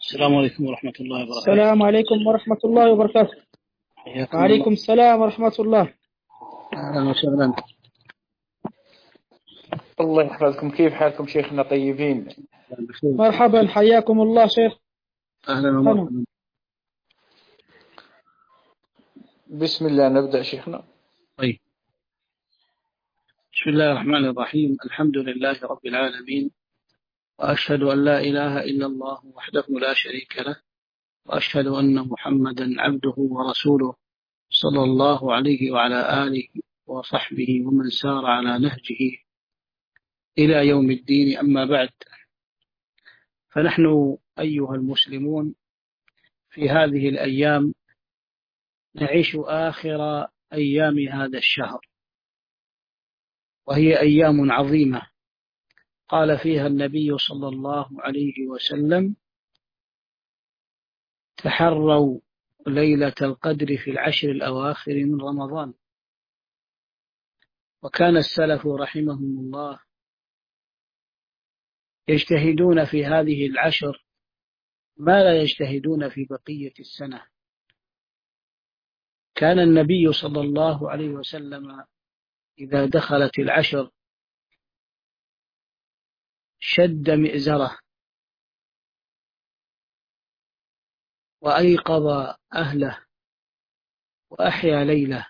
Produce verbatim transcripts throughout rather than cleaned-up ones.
السلام عليكم ورحمة الله وبركاته. السلام عليكم ورحمة الله وبركاته. حياكم وعليكم الله. السلام ورحمة الله. أهلا وسهلا. الله يحفظكم. كيف حالكم شيخنا؟ طيبين؟ مرحبا، حياكم الله شيخ. أهلا ومرحبا. بسم الله نبدأ شيخنا. طيب، بسم الله الرحمن الرحيم. الحمد لله رب العالمين، وأشهد أن لا إله إلا الله وحده لا شريك له، وأشهد أن محمدا عبده ورسوله صلى الله عليه وعلى آله وصحبه ومن سار على نهجه إلى يوم الدين. أما بعد، فنحن أيها المسلمون في هذه الأيام نعيش آخر أيام هذا الشهر، وهي أيام عظيمة قال فيها النبي صلى الله عليه وسلم: تحروا ليلة القدر في العشر الأواخر من رمضان. وكان السلف رحمهم الله يجتهدون في هذه العشر ما لا يجتهدون في بقية السنة. كان النبي صلى الله عليه وسلم إذا دخلت العشر شد مئزره وأيقظ أهله وأحيا ليله.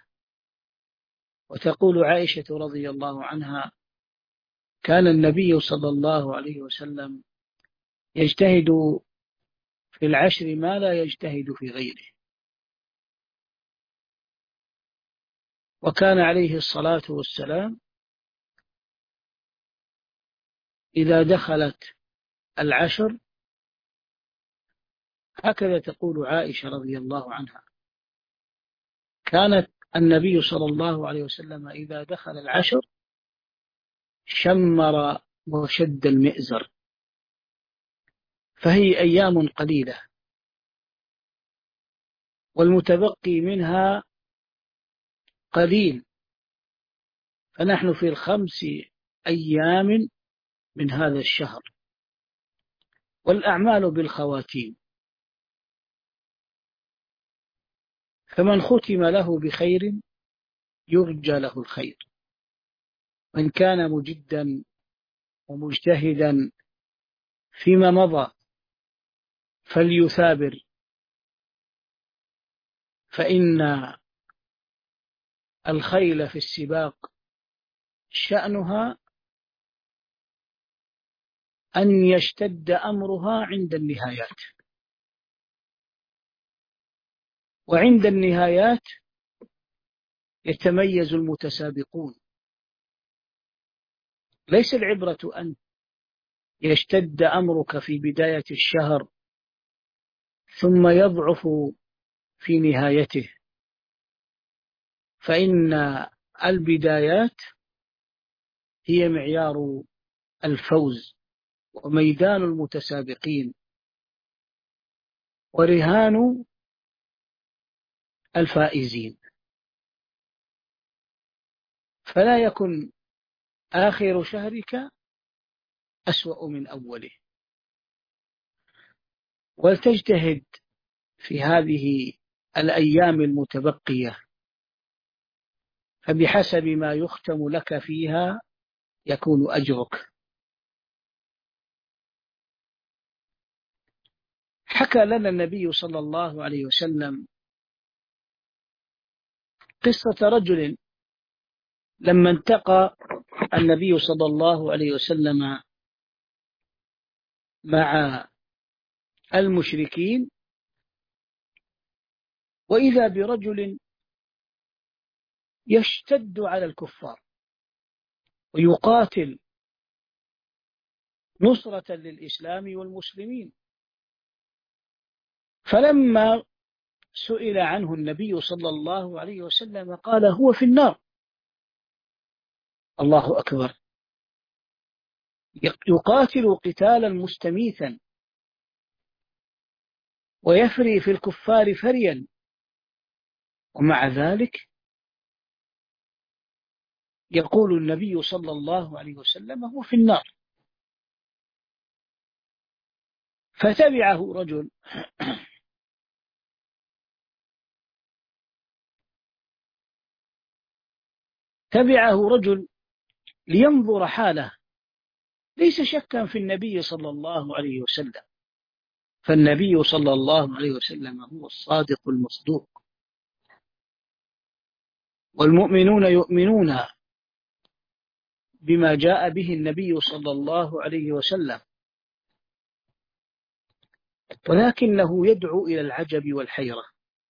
وتقول عائشة رضي الله عنها: كان النبي صلى الله عليه وسلم يجتهد في العشر ما لا يجتهد في غيره. وكان عليه الصلاة والسلام إذا دخلت العشر، هكذا تقول عائشة رضي الله عنها، كانت النبي صلى الله عليه وسلم إذا دخل العشر شمر وشد المئزر. فهي أيام قليلة، والمتبقي منها قليل، فنحن في الخمس أيام من هذا الشهر، والأعمال بالخواتيم. فمن ختم له بخير يرجى له الخير، وإن كان مجدا ومجتهدا فيما مضى فليثابر، فإن الخيل في السباق شأنها أن يشتد أمرها عند النهايات، وعند النهايات يتميز المتسابقون. ليس العبرة أن يشتد أمرك في بداية الشهر ثم يضعف في نهايته، فإن البدايات هي معيار الفوز وميدان المتسابقين ورهان الفائزين. فلا يكن آخر شهرك أسوأ من أوله، ولتجتهد في هذه الأيام المتبقية، فبحسب ما يختم لك فيها يكون أجرك. حكى لنا النبي صلى الله عليه وسلم قصة رجل لما انتقى النبي صلى الله عليه وسلم مع المشركين، وإذا برجل يشتد على الكفار ويقاتل نصرة للإسلام والمسلمين. فلما سئل عنه النبي صلى الله عليه وسلم قال: هو في النار. الله أكبر، يقاتل قتالا مستميتا ويفري في الكفار فريا، ومع ذلك يقول النبي صلى الله عليه وسلم: هو في النار. فتبعه رجل تبعه رجل لينظر حاله، ليس شكا في النبي صلى الله عليه وسلم، فالنبي صلى الله عليه وسلم هو الصادق المصدوق، والمؤمنون يؤمنون بما جاء به النبي صلى الله عليه وسلم، ولكنه يدعو إلى العجب والحيرة.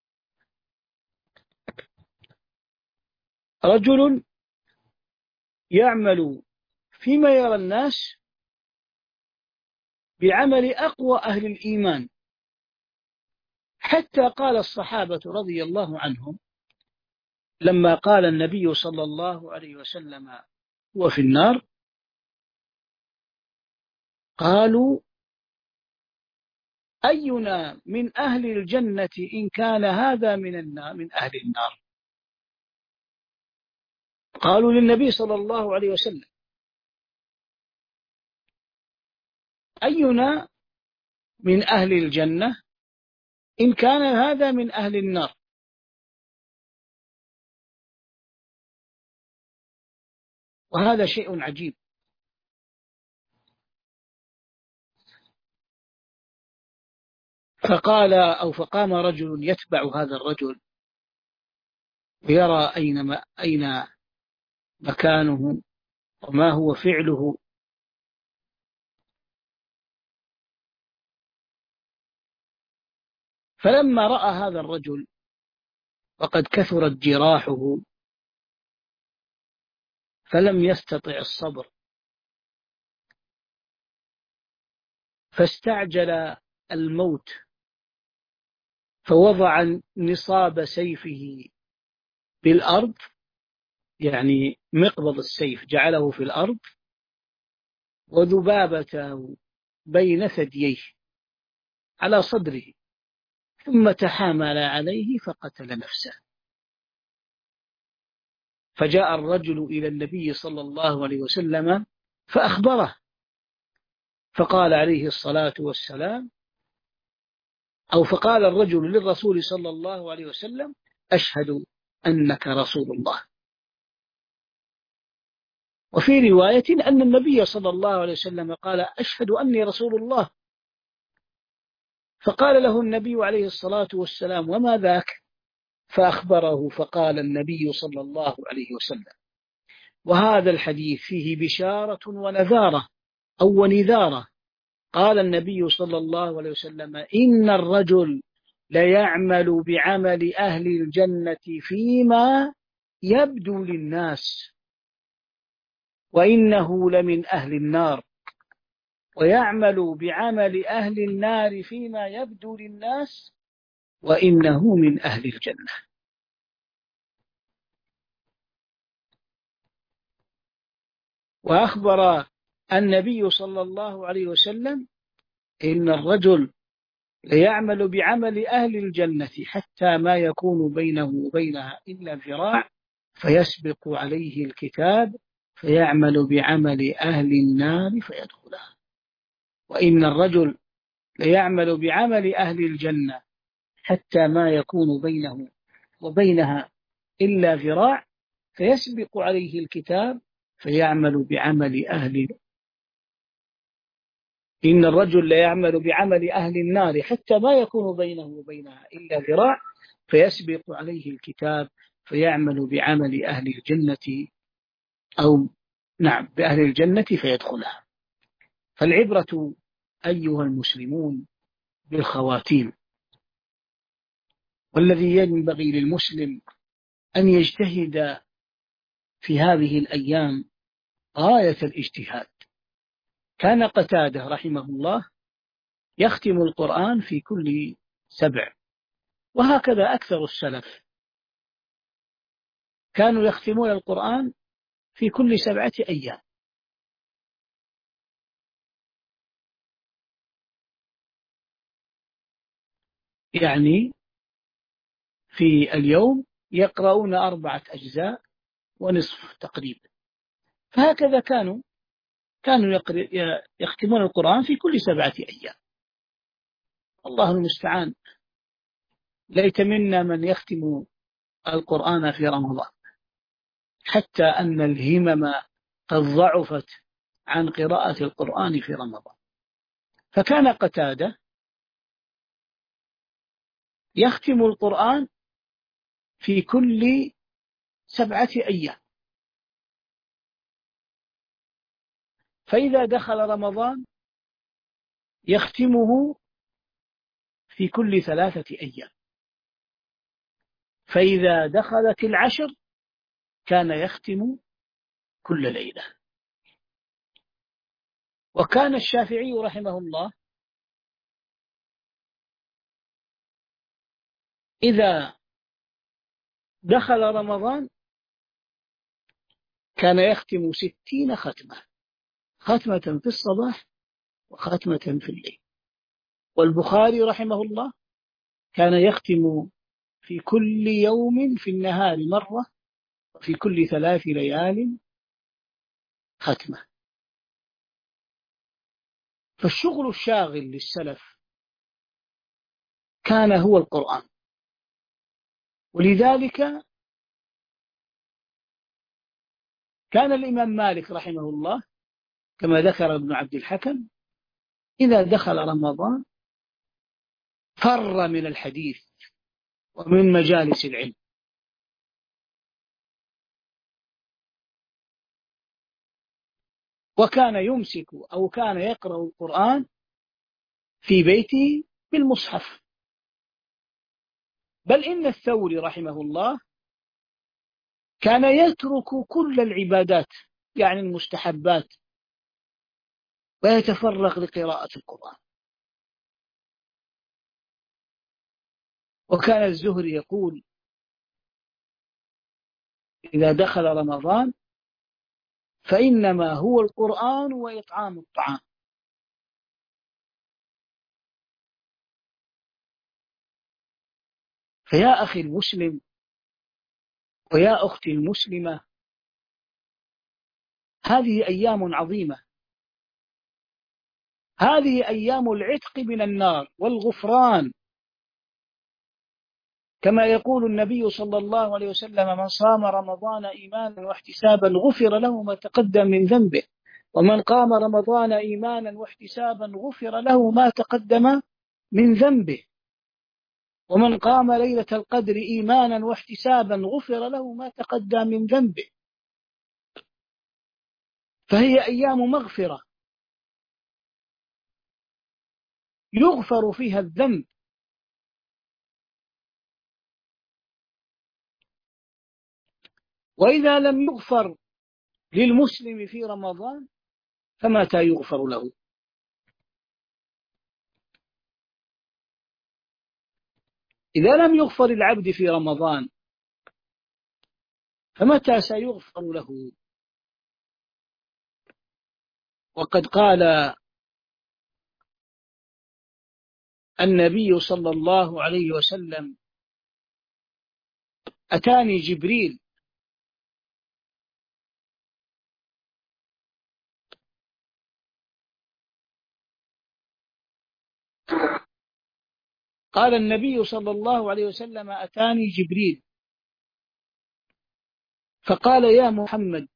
رجل يعمل فيما يرى الناس بعمل أقوى أهل الإيمان، حتى قال الصحابة رضي الله عنهم لما قال النبي صلى الله عليه وسلم هو في النار، قالوا أينا من أهل الجنة إن كان هذا من النار من أهل النار. قالوا للنبي صلى الله عليه وسلم أينا من أهل الجنة إن كان هذا من أهل النار. وهذا شيء عجيب. فقال أو فقام رجل يتبع هذا الرجل ويرى أين ما أين مكانه وما هو فعله. فلما رأى هذا الرجل وقد كثرت جراحه فلم يستطع الصبر، فاستعجل الموت، فوضع نصاب سيفه بالأرض، يعني مقبض السيف جعله في الأرض، وذبابته بين ثدييه على صدره، ثم تحامل عليه فقتل نفسه. فجاء الرجل إلى النبي صلى الله عليه وسلم فأخبره، فقال عليه الصلاة والسلام أو فقال الرجل للرسول صلى الله عليه وسلم أشهد أنك رسول الله. وفي رواية أن النبي صلى الله عليه وسلم قال أشهد أني رسول الله، فقال له النبي عليه الصلاة والسلام وما ذاك؟ فأخبره، فقال النبي صلى الله عليه وسلم، وهذا الحديث فيه بشارة ونذارة أو ونذارة. قال النبي صلى الله عليه وسلم إن الرجل ليعمل بعمل أهل الجنة فيما يبدو للناس، وإنه لمن أهل النار، ويعمل بعمل أهل النار فيما يبدو للناس، وإنه من أهل الجنة. وأخبر النبي صلى الله عليه وسلم إن الرجل ليعمل بعمل أهل الجنة حتى ما يكون بينه وبينها إلا ذراع، فيسبق عليه الكتاب فيعمل بعمل أهل النار فيدخلها. وإن الرجل ليعمل بعمل أهل الجنة حتى ما يكون بينه وبينها إلا ذراع، فيسبق عليه الكتاب فيعمل بعمل أهل إن الرجل ليعمل بعمل أهل النار حتى ما يكون بينه وبينها إلا ذراع، فيسبق عليه الكتاب فيعمل بعمل أهل الجنة أو نعم بأهل الجنة فيدخلها. فالعبرة أيها المسلمون بالخواتيم، والذي ينبغي للمسلم أن يجتهد في هذه الأيام غاية الاجتهاد. كان قتادة رحمه الله يختم القرآن في كل سبع، وهكذا أكثر السلف كانوا يختمون القرآن في كل سبعة أيام. يعني في اليوم يقرؤون أربعة أجزاء ونصف تقريبا، فهكذا كانوا كانوا يختمون القرآن في كل سبعة أيام. الله المستعان. ليت منا من يختم القرآن في رمضان، حتى أن الهمم قد ضعفت عن قراءة القرآن في رمضان. فكان قتادة يختم القرآن في كل سبعة أيام، فإذا دخل رمضان يختمه في كل ثلاثة أيام، فإذا دخلت العشر كان يختم كل ليلة. وكان الشافعي رحمه الله إذا دخل رمضان كان يختم ستين ختمة، ختمة في الصباح وختمة في الليل. والبخاري رحمه الله كان يختم في كل يوم في النهار مرة، وفي كل ثلاث ليال ختمة. فالشغل الشاغل للسلف كان هو القرآن، ولذلك كان الإمام مالك رحمه الله كما ذكر ابن عبد الحكم إذا دخل رمضان فر من الحديث ومن مجالس العلم، وكان يمسك أو كان يقرأ القرآن في بيته بالمصحف. بل إن الثوري رحمه الله كان يترك كل العبادات يعني المستحبات ويتفرغ لقراءة القرآن. وكان الزهري يقول إذا دخل رمضان فإنما هو القرآن وإطعام الطعام. فيا أخي المسلم ويا أختي المسلمة، هذه أيام عظيمة، هذه أيام العتق من النار والغفران، كما يقول النبي صلى الله عليه وسلم من صام رمضان إيمانا واحتسابا غفر له ما تقدم من ذنبه، ومن قام رمضان إيمانا واحتسابا غفر له ما تقدم من ذنبه، ومن قام ليلة القدر إيمانا واحتسابا غفر له ما تقدم من ذنبه. فهي أيام مغفرة يغفر فيها الذنب. وإذا لم يغفر للمسلم في رمضان فمتى يغفر له؟ إذا لم يغفر العبد في رمضان فمتى سيغفر له؟ وقد قال النبي صلى الله عليه وسلم أتاني جبريل قال النبي صلى الله عليه وسلم أتاني جبريل فقال يا محمد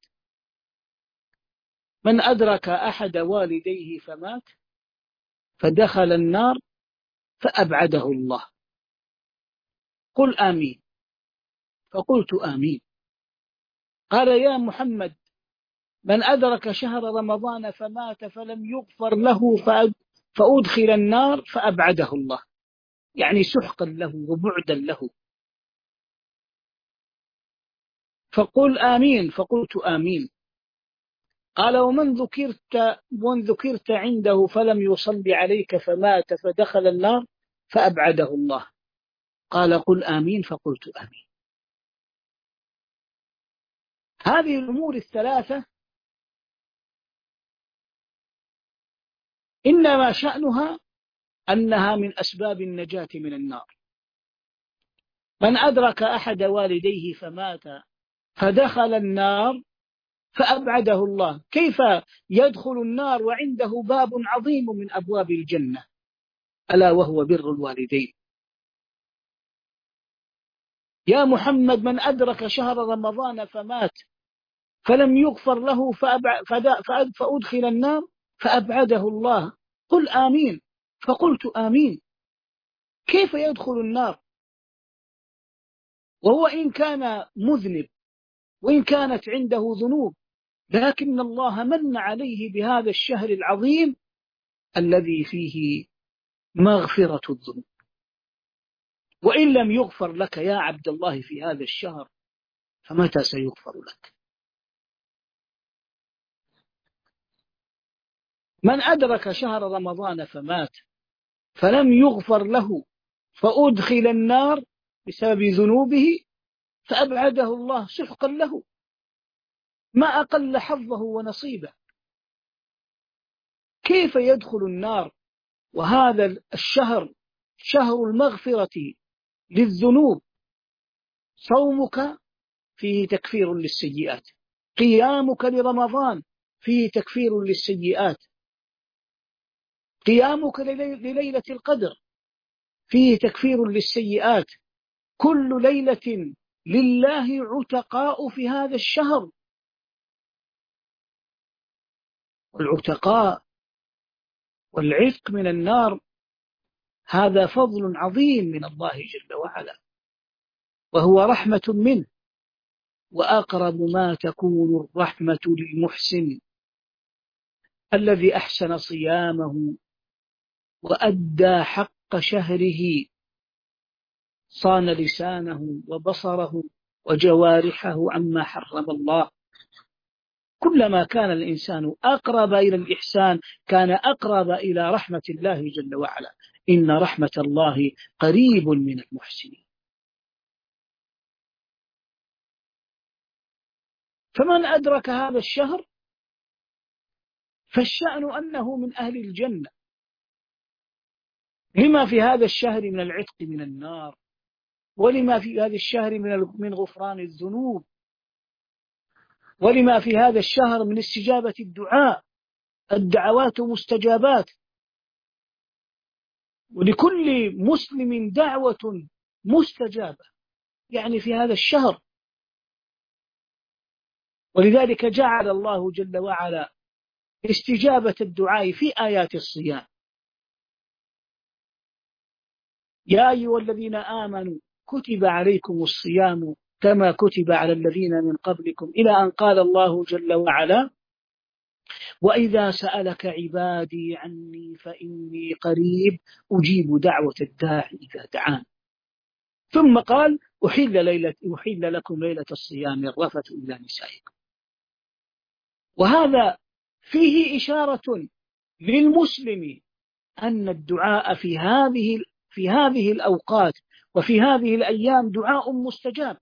من أدرك أحد والديه فمات فدخل النار فأبعده الله قل آمين. فقلت آمين. قال يا محمد من أدرك شهر رمضان فمات فلم يغفر له فأدخل النار فأبعده الله، يعني سحقا له وبعدا له. فقل آمين. فقلت آمين. قال ومن ذكرت, ومن ذكرت عنده فلم يصلي عليك فمات فدخل النار فأبعده الله. قال قل آمين. فقلت آمين. هذه الأمور الثلاثة إنما شأنها أنها من أسباب النجاة من النار. من أدرك أحد والديه فمات فدخل النار فأبعده الله. كيف يدخل النار وعنده باب عظيم من أبواب الجنة؟ ألا وهو بر الوالدين. يا محمد من أدرك شهر رمضان فمات فلم يغفر له فأدخل النار فأبعده الله، قل آمين. فقلت آمين. كيف يدخل النار وهو إن كان مذنب وإن كانت عنده ذنوب، لكن الله من عليه بهذا الشهر العظيم الذي فيه مغفرة الذنوب. وإن لم يغفر لك يا عبد الله في هذا الشهر فمتى سيغفر لك؟ من أدرك شهر رمضان فمات فلم يغفر له فأدخل النار بسبب ذنوبه فأبعده الله، سحقا له، ما أقل حظه ونصيبه. كيف يدخل النار وهذا الشهر شهر المغفرة للذنوب؟ صومك فيه تكفير للسيئات، قيامك لرمضان فيه تكفير للسيئات، قيامك لليلة القدر فيه تكفير للسيئات. كل ليلة لله عتقاء في هذا الشهر، والعتقاء والعتق من النار هذا فضل عظيم من الله جل وعلا، وهو رحمة منه. وأقرب ما تكون الرحمة للمحسن الذي أحسن صيامه وأدى حق شهره، صان لسانه وبصره وجوارحه عما حرم الله. كلما كان الإنسان أقرب إلى الإحسان كان أقرب إلى رحمة الله جل وعلا. إن رحمة الله قريب من المحسنين. فمن أدرك هذا الشهر فالشأن أنه من أهل الجنة، لما في هذا الشهر من العتق من النار، ولما في هذا الشهر من غفران الذنوب، ولما في هذا الشهر من استجابة الدعاء، الدعوات مستجابات، ولكل مسلم دعوة مستجابة يعني في هذا الشهر. ولذلك جعل الله جل وعلا استجابة الدعاء في آيات الصيام. يا أيها الذين آمنوا كتب عليكم الصيام كما كتب على الذين من قبلكم، إلى أن قال الله جل وعلا وإذا سألك عبادي عني فإني قريب أجيب دعوة الداعي إذا دعان. ثم قال أحل, ليلة أحل لكم ليلة الصيام الرفث إلى نسائكم. وهذا فيه إشارة للمسلم أن الدعاء في هذه في هذه الأوقات وفي هذه الأيام دعاء مستجاب.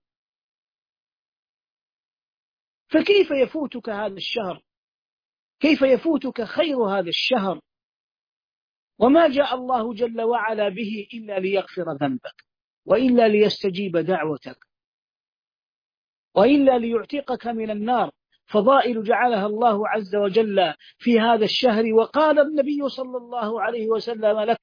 فكيف يفوتك هذا الشهر؟ كيف يفوتك خير هذا الشهر وما جاء الله جل وعلا به إلا ليغفر ذنبك، وإلا ليستجيب دعوتك، وإلا ليعتقك من النار؟ فضائل جعلها الله عز وجل في هذا الشهر. وقال النبي صلى الله عليه وسلم لك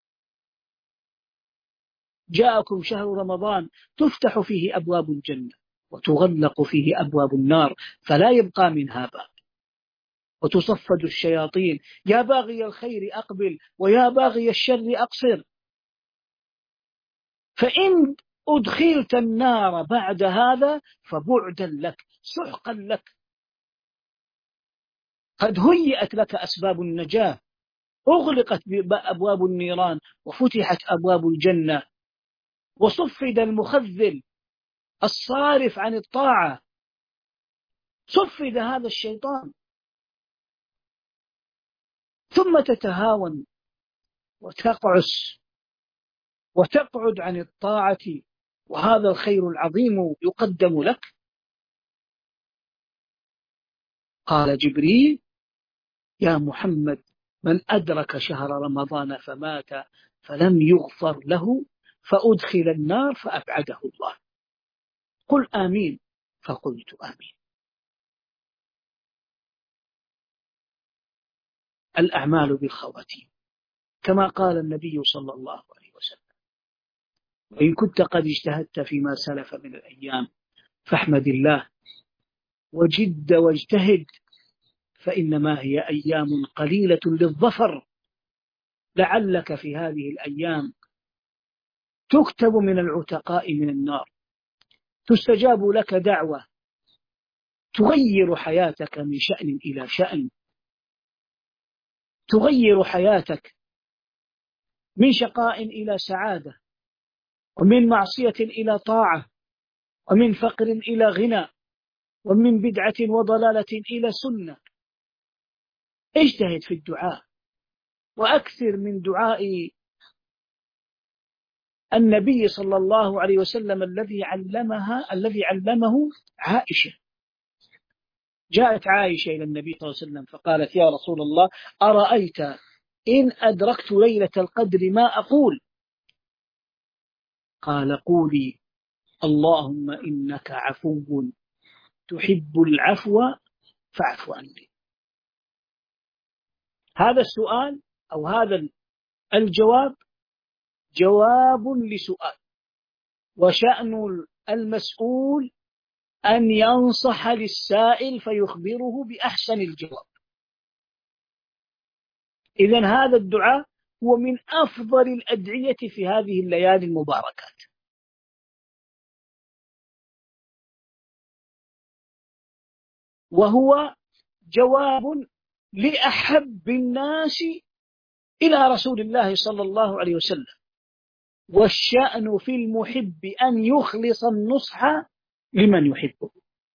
جاءكم شهر رمضان تفتح فيه أبواب الجنة وتغلق فيه أبواب النار فلا يبقى منها باب، وتصفد الشياطين يا باغي الخير أقبل ويا باغي الشر أقصر. فإن أدخلت النار بعد هذا فبعدا لك، سحقا لك. قد هيئت لك أسباب النجاة، أغلقت أبواب النيران وفتحت أبواب الجنة، وصفد المخذل الصارف عن الطاعة، صفد هذا الشيطان. ثم تتهاون وتقعس وتقعد عن الطاعة وهذا الخير العظيم يقدم لك. قال جبريل يا محمد من أدرك شهر رمضان فمات فلم يغفر له فأدخل النار فأبعده الله، قل آمين. فقلت آمين. الأعمال بالخواتيم. كما قال النبي صلى الله عليه وسلم: وإن كنت قد اجتهدت فيما سلف من الأيام فاحمد الله وجد واجتهد، فإنما هي أيام قليلة للظفر، لعلك في هذه الأيام تكتب من العتقاء من النار، تستجاب لك دعوة تغير حياتك من شأن إلى شأن، تغير حياتك من شقاء إلى سعادة، ومن معصية إلى طاعة، ومن فقر إلى غنى، ومن بدعة وضلالة إلى سنة. اجتهد في الدعاء، وأكثر من دعاء النبي صلى الله عليه وسلم الذي علمها الذي علمه عائشة. جاءت عائشة إلى النبي صلى الله عليه وسلم فقالت: يا رسول الله، أرأيت إن أدركت ليلة القدر ما أقول؟ قال: قولي: اللهم إنك عفو تحب العفو فاعف عني. هذا السؤال أو هذا الجواب جواب لسؤال، وشأن المسؤول أن ينصح للسائل فيخبره بأحسن الجواب. إذن هذا الدعاء هو من أفضل الأدعية في هذه الليالي المباركات. وهو جواب لأحب الناس إلى رسول الله صلى الله عليه وسلم، والشأن في المحب أن يخلص النصح لمن يحبه.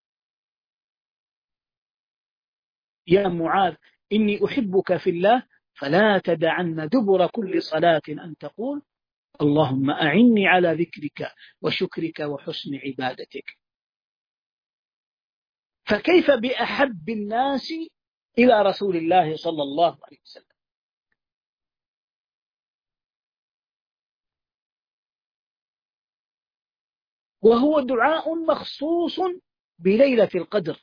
يا معاذ إني أحبك في الله فلا تدعن دبر كل صلاة أن تقول: اللهم أعني على ذكرك وشكرك وحسن عبادتك. فكيف بأحب الناس إلى رسول الله صلى الله عليه وسلم؟ وهو دعاء مخصوص بليلة القدر.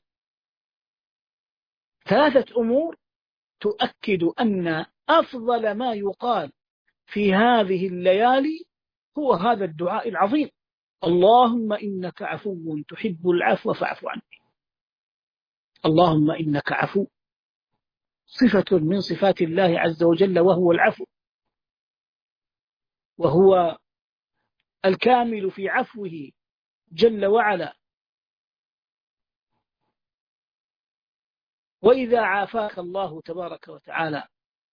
ثلاثة أمور تؤكد أن أفضل ما يقال في هذه الليالي هو هذا الدعاء العظيم: اللهم إنك عفو تحب العفو فاعف عني. اللهم إنك عفو صفة من صفات الله عز وجل، وهو العفو، وهو الكامل في عفوه جل وعلا. وإذا عافاك الله تبارك وتعالى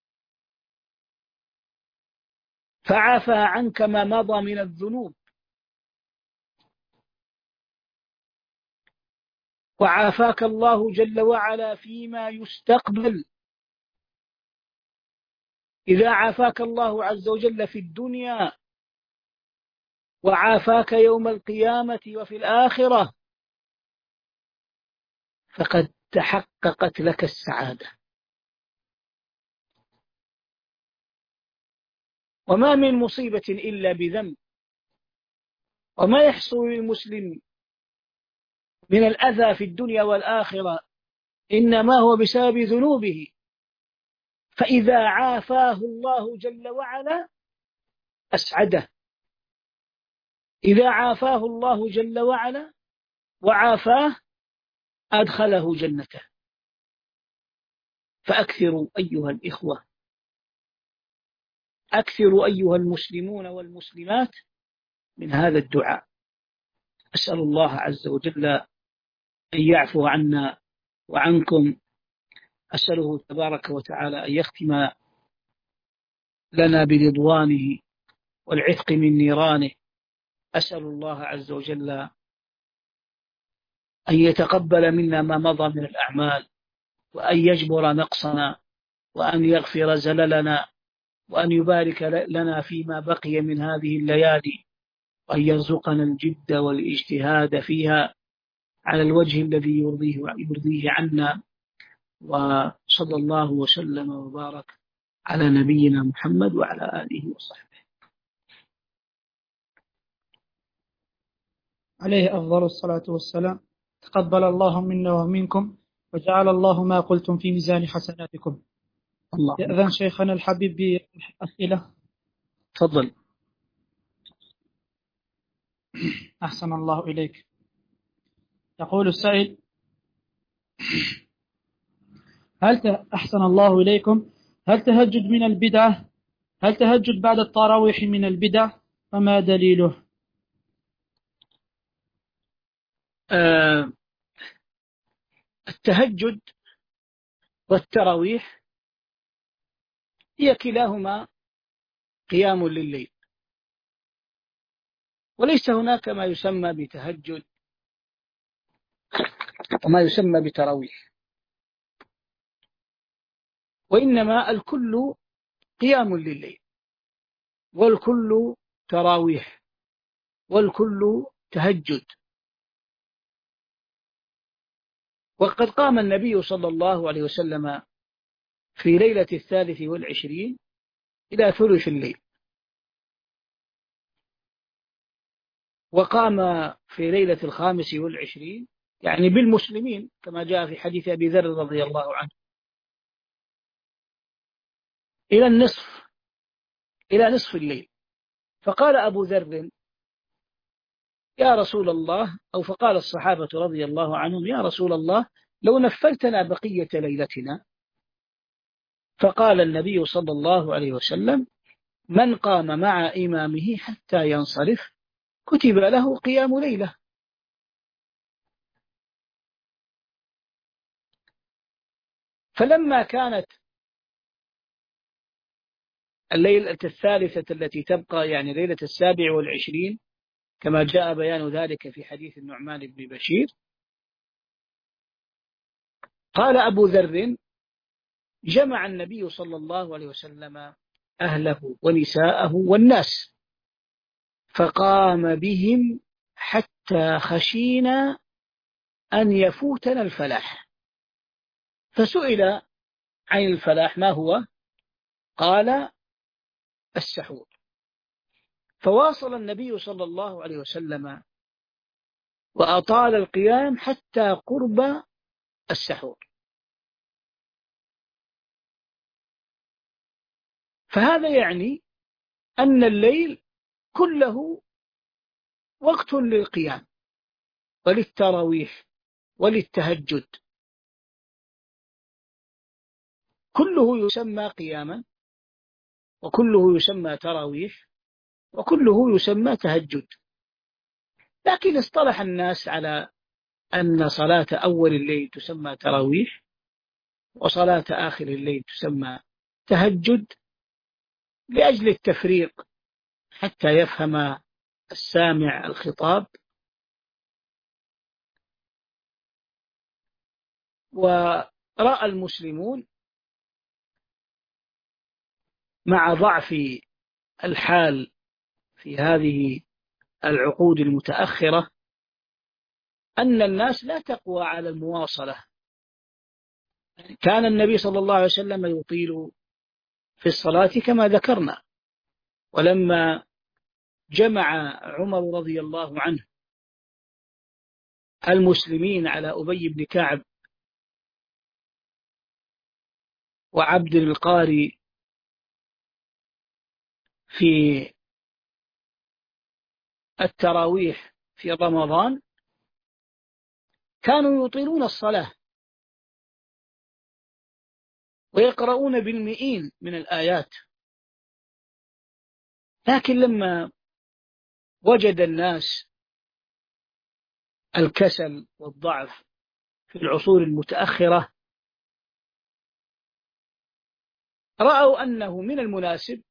فعفى عنك ما مضى من الذنوب، وعافاك الله جل وعلا فيما يستقبل. إذا عافاك الله عز وجل في الدنيا وعافاك يوم القيامة وفي الآخرة فقد تحققت لك السعادة. وما من مصيبة إلا بذنب، وما يحصل للمسلم من الأذى في الدنيا والآخرة إنما هو بسبب ذنوبه. فإذا عافاه الله جل وعلا أسعده، إذا عافاه الله جل وعلا وعافاه أدخله جنته. فأكثروا أيها الإخوة، أكثروا أيها المسلمون والمسلمات من هذا الدعاء. أسأل الله عز وجل أن يعفو عنا وعنكم. أسأله تبارك وتعالى أن يختم لنا برضوانه والعتق من نيرانه. أسأل الله عز وجل أن يتقبل منا ما مضى من الأعمال، وأن يجبر نقصنا، وأن يغفر زللنا، وأن يبارك لنا فيما بقي من هذه الليالي، وأن يرزقنا الجد والاجتهاد فيها على الوجه الذي يرضيه, يرضيه عنا. وصلى الله وسلم وبارك على نبينا محمد وعلى آله وصحبه. عليه أفضل الصلاة والسلام. تقبل الله منا ومنكم، وجعل الله ما قلتم في ميزان حسناتكم. الله. يأذن شيخنا الحبيب بأسئلة. تفضل. أحسن الله إليك. يقول السائل: هل ت... أحسن الله إليكم، هل تهجد من البدعة؟ هل تهجد بعد التراويح من البدع؟ فما دليله؟ آه التهجد والتراويح هي كلاهما قيام لليل، وليس هناك ما يسمى بتهجد وما يسمى بتراويح، وإنما الكل قيام لليل، والكل تراويح، والكل تهجد. وقد قام النبي صلى الله عليه وسلم في ليلة الثالث والعشرين إلى ثلث الليل، وقام في ليلة الخامس والعشرين يعني بالمسلمين كما جاء في حديث أبي ذر رضي الله عنه إلى النصف إلى نصف الليل. فقال أبو ذر: يا رسول الله، أو فقال الصحابة رضي الله عنهم: يا رسول الله، لو نفلتنا بقية ليلتنا. فقال النبي صلى الله عليه وسلم: من قام مع إمامه حتى ينصرف كتب له قيام ليلة. فلما كانت الليلة الثالثة التي تبقى يعني ليلة السابع والعشرين كما جاء بيان ذلك في حديث النعمان بن بشير، قال أبو ذر: جمع النبي صلى الله عليه وسلم أهله ونساءه والناس، فقام بهم حتى خشينا أن يفوتنا الفلاح. فسئل عن الفلاح ما هو؟ قال: السحور. فواصل النبي صلى الله عليه وسلم وأطال القيام حتى قرب السحور. فهذا يعني أن الليل كله وقت للقيام وللتراويح وللتهجد، كله يسمى قياما، وكله يسمى تراويح، وكله يسمى تهجد. لكن اصطلح الناس على أن صلاة أول الليل تسمى تراويح، وصلاة آخر الليل تسمى تهجد، لأجل التفريق حتى يفهم السامع الخطاب. ورأى المسلمون مع ضعف الحال في هذه العقود المتأخرة أن الناس لا تقوى على المواصلة. كان النبي صلى الله عليه وسلم يطيل في الصلاة كما ذكرنا، ولما جمع عمر رضي الله عنه المسلمين على أبي بن كعب وعبد القاري في التراويح في رمضان، كانوا يطيلون الصلاة ويقرؤون بالمئين من الآيات، لكن لما وجد الناس الكسل والضعف في العصور المتأخرة، رأوا أنه من المناسب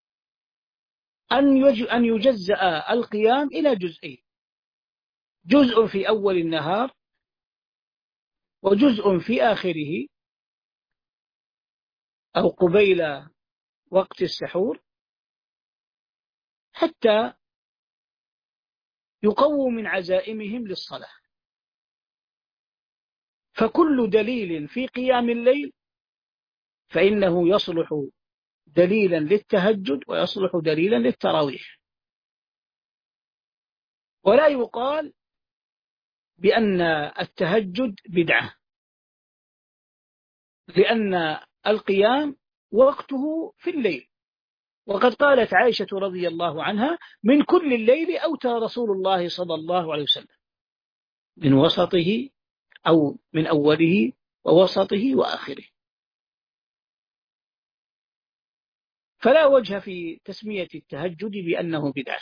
أن يجزأ القيام إلى جزئين: جزء في أول النهار وجزء في آخره أو قبيل وقت السحور، حتى يقووا من عزائمهم للصلاة. فكل دليل في قيام الليل فإنه يصلح دليلا للتهجد ويصلح دليلا للتراويح، ولا يقال بأن التهجد بدعة، لأن القيام وقته في الليل. وقد قالت عائشة رضي الله عنها: من كل الليل أوتر رسول الله صلى الله عليه وسلم، من وسطه أو من أوله ووسطه وآخره. فلا وجه في تسمية التهجد بأنه بدعة،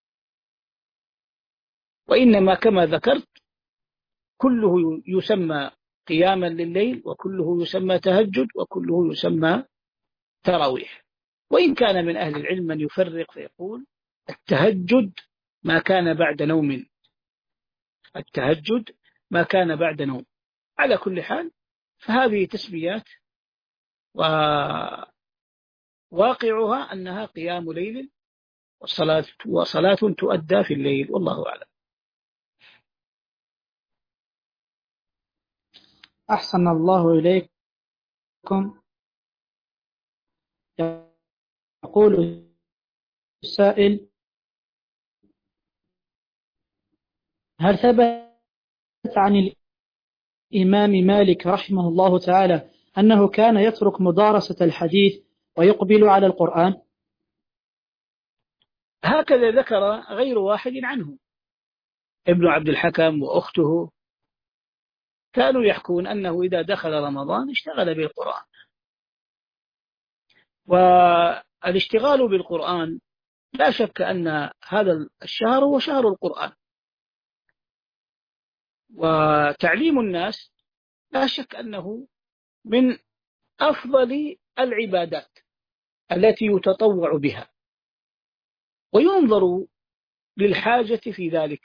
وإنما كما ذكرت كله يسمى قياما لليل، وكله يسمى تهجد، وكله يسمى تراويح. وإن كان من أهل العلم من يفرق فيقول التهجد ما كان بعد نوم، التهجد ما كان بعد نوم. على كل حال فهذه تسميات، وواقعها أنها قيام ليل وصلاة, وصلاة تؤدى في الليل، والله أعلم. أحسن الله إليكم. يقول السائل: هل ثبت عن الإمام مالك رحمه الله تعالى أنه كان يترك مدارسة الحديث ويقبل على القرآن؟ هكذا ذكر غير واحد عنه. ابن عبد الحكم وأخته كانوا يحكون أنه إذا دخل رمضان اشتغل بالقرآن. والاشتغال بالقرآن لا شك أن هذا الشهر هو شهر القرآن، وتعليم الناس لا شك أنه من أفضل العبادات التي يتطوع بها، وينظر للحاجة في ذلك.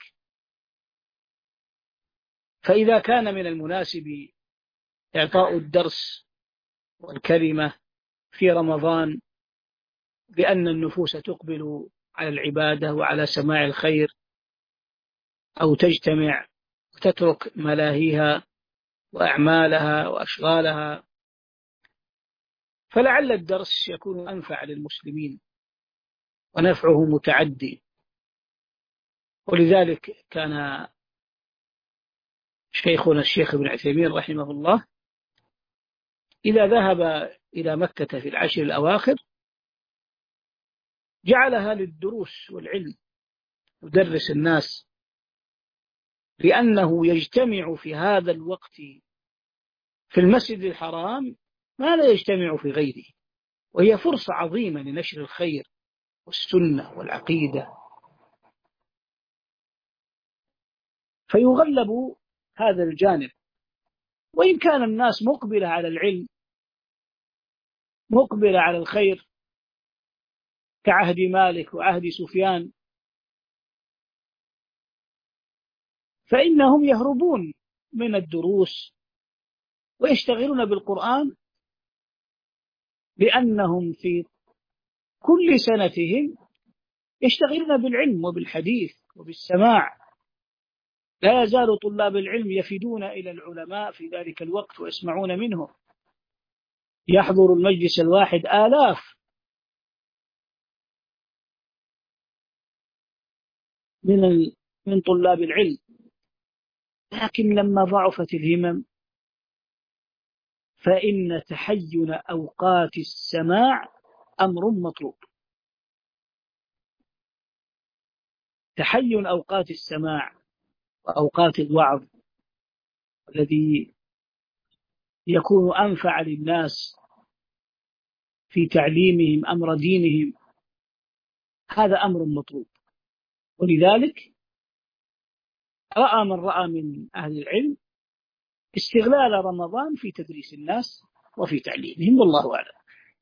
فإذا كان من المناسب إعطاء الدرس والكلمة في رمضان لأن النفوس تقبل على العبادة وعلى سماع الخير، أو تجتمع وتترك ملاهيها وأعمالها وأشغالها، فلعل الدرس يكون أنفع للمسلمين ونفعه متعدي. ولذلك كان شيخنا الشيخ ابن عثيمين رحمه الله إذا ذهب إلى مكة في العشر الأواخر جعلها للدروس والعلم، يدرس الناس، لأنه يجتمع في هذا الوقت في المسجد الحرام ما لا يجتمع في غيره، وهي فرصة عظيمة لنشر الخير والسنة والعقيدة. فيغلب هذا الجانب، وإن كان الناس مقبلة على العلم مقبلة على الخير كعهد مالك وعهد سفيان، فإنهم يهربون من الدروس ويشتغلون بالقرآن، لأنهم في كل سنتهم يشتغلون بالعلم وبالحديث وبالسماع. لا يزال طلاب العلم يفدون إلى العلماء في ذلك الوقت ويسمعون منهم، يحضر المجلس الواحد آلاف من من طلاب العلم. لكن لما ضعفت الهمم فإن تحين أوقات السماع أمر مطلوب. تحين أوقات السماع وأوقات الوعظ الذي يكون أنفع للناس في تعليمهم أمر دينهم، هذا أمر مطلوب. ولذلك رأى من رأى من أهل العلم استغلال رمضان في تدريس الناس وفي تعليمهم، والله أعلم.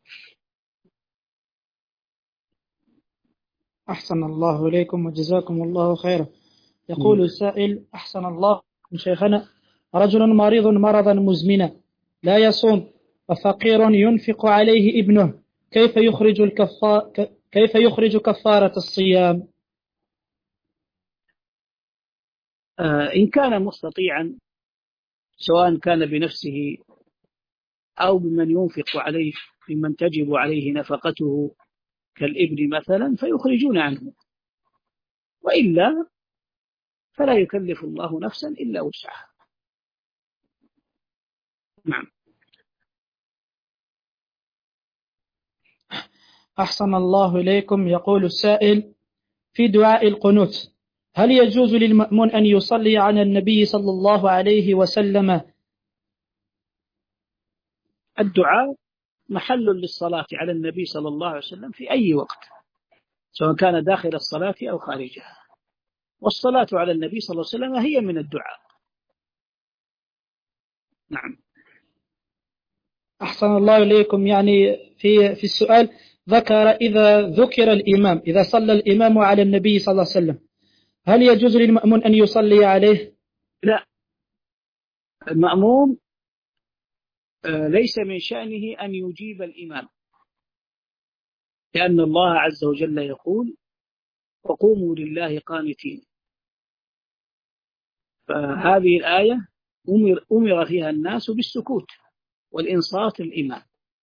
أحسن الله إليكم وجزاكم الله خيرا. يقول السائل: أحسن الله شيخنا، رجل مريض مرضا مزمنا لا يصوم وفقير ينفق عليه ابنه، كيف يخرج الكفار كيف يخرج كفارة الصيام؟ آه إن كان مستطيعا، سواء كان بنفسه أو بمن ينفق عليه ممن تجب عليه نفقته كالابن مثلا، فيخرجون عنه، وإلا فلا يكلف الله نفسا إلا وسعها. نعم. أحسن الله إليكم. يقول السائل: في دعاء القنوت هل يجوز للمأمون أن يصلي على النبي صلى الله عليه وسلم؟ الدعاء محل للصلاة على النبي صلى الله عليه وسلم في أي وقت، سواء كان داخل الصلاة أو خارجها، والصلاة على النبي صلى الله عليه وسلم هي من الدعاء. نعم. أحسن الله إليكم. يعني في في السؤال ذكر إذا ذكر الإمام، إذا صلى الإمام على النبي صلى الله عليه وسلم، هل يجوز للمأمون أن يصلي عليه؟ لا، المأموم ليس من شأنه أن يجيب الإمام، لأن الله عز وجل يقول: وقوموا لله قانتين. فهذه الآية أمر, أمر فيها الناس بالسكوت والإنصات للإمام،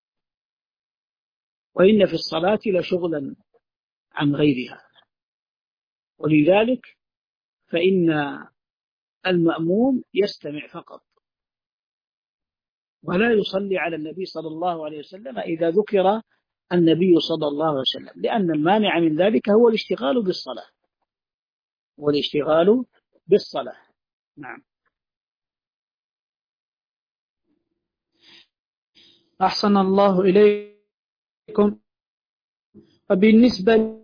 وإن في الصلاة لشغلا عن غيرها، ولذلك فإن المأموم يستمع فقط ولا يصلي على النبي صلى الله عليه وسلم إذا ذكر النبي صلى الله عليه وسلم، لأن المانع من ذلك هو الاشتغال بالصلاة والاشتغال بالصلاة. نعم. أحسن الله إليكم. وبالنسبة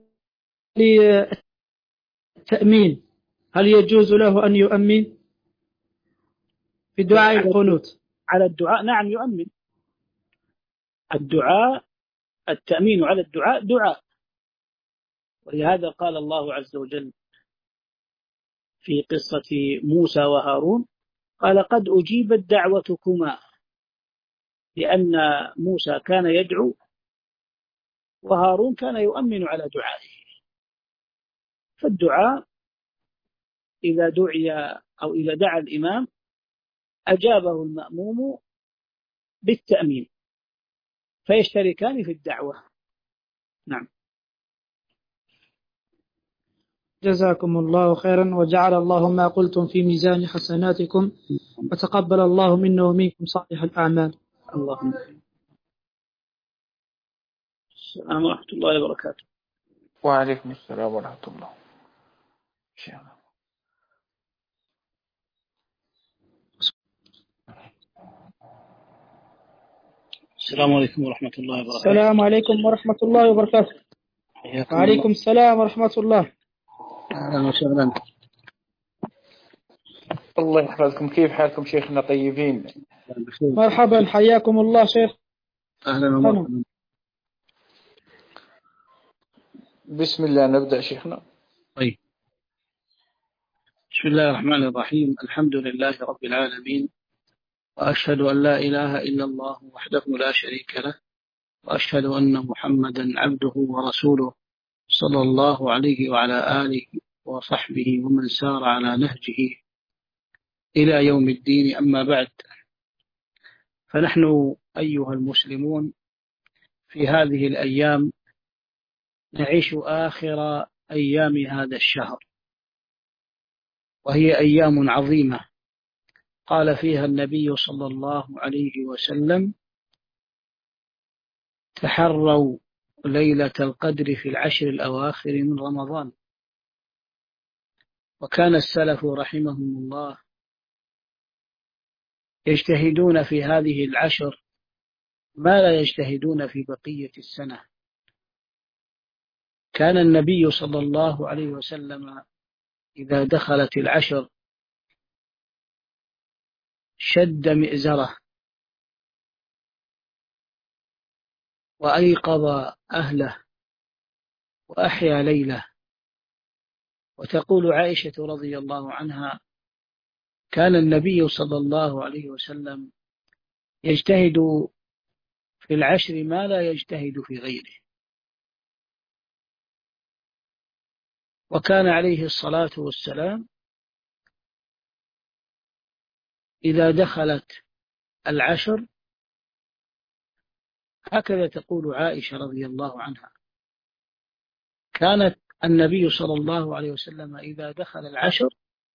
للتأمين هل يجوز له أن يؤمن في دعاء القنوت؟ على الدعاء نعم يؤمن. الدعاء التأمين على الدعاء دعاء، ولهذا قال الله عز وجل في قصة موسى وهارون: قال قد أجيبت دعوتكما، لأن موسى كان يدعو وهارون كان يؤمن على دعائه. فالدعاء إذا دعي أو إذا دعا الإمام أجابه المأموم بالتأمين، فيشتركان في الدعوة. نعم. جزاكم الله خيرا، وجعل الله ما قلتم في ميزان حسناتكم، وتقبل الله منا ومنكم صالح الأعمال. اللهم. السلام ورحمة الله وبركاته. وعليكم السلام ورحمة الله. السلام عليكم ورحمة الله وبركاته. السلام عليكم ورحمة الله وبركاته. وعليكم السلام ورحمة الله. أهلا وسهلا. الله يحفظكم. كيف حالكم شيخنا؟ طيبين؟ مرحبا، حياكم الله شيخ. أهلا ومرحبا. بسم الله نبدأ شيخنا. طيب. بسم الله الرحمن الرحيم. الحمد لله رب العالمين، وأشهد أن لا إله إلا الله وحده لا شريك له، وأشهد أن محمدا عبده ورسوله صلى الله عليه وعلى آله وصحبه ومن سار على نهجه إلى يوم الدين. أما بعد، فنحن أيها المسلمون في هذه الأيام نعيش آخر أيام هذا الشهر، وهي أيام عظيمة قال فيها النبي صلى الله عليه وسلم: تحروا ليلة القدر في العشر الأواخر من رمضان. وكان السلف رحمهم الله يجتهدون في هذه العشر ما لا يجتهدون في بقية السنة. كان النبي صلى الله عليه وسلم إذا دخلت العشر شد مئزره وأيقظ أهله وأحيا ليله. وتقول عائشة رضي الله عنها: كان النبي صلى الله عليه وسلم يجتهد في العشر ما لا يجتهد في غيره. وكان عليه الصلاة والسلام إذا دخلت العشر، هكذا تقول عائشة رضي الله عنها، كانت النبي صلى الله عليه وسلم إذا دخل العشر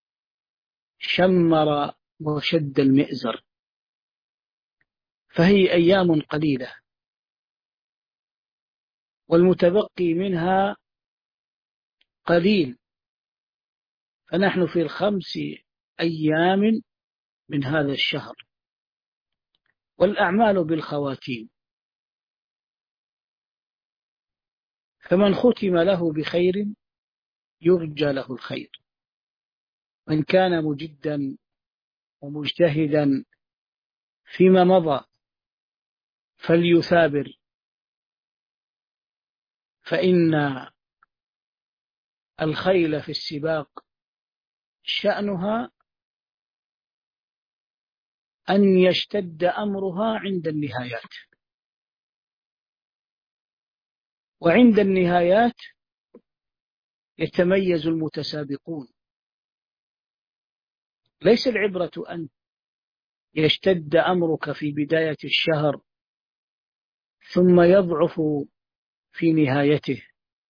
شمر وشد المئزر. فهي أيام قليلة والمتبقي منها قليل، فنحن في الخمس أيام من هذا الشهر، والأعمال بالخواتيم، فمن ختم له بخير يرجى له الخير، من كان مجدا ومجتهدا فيما مضى فليثابر، فإن الخيل في السباق شأنها أن يشتد أمرها عند النهايات، وعند النهايات يتميز المتسابقون. ليس العبرة أن يشتد أمرك في بداية الشهر ثم يضعف في نهايته،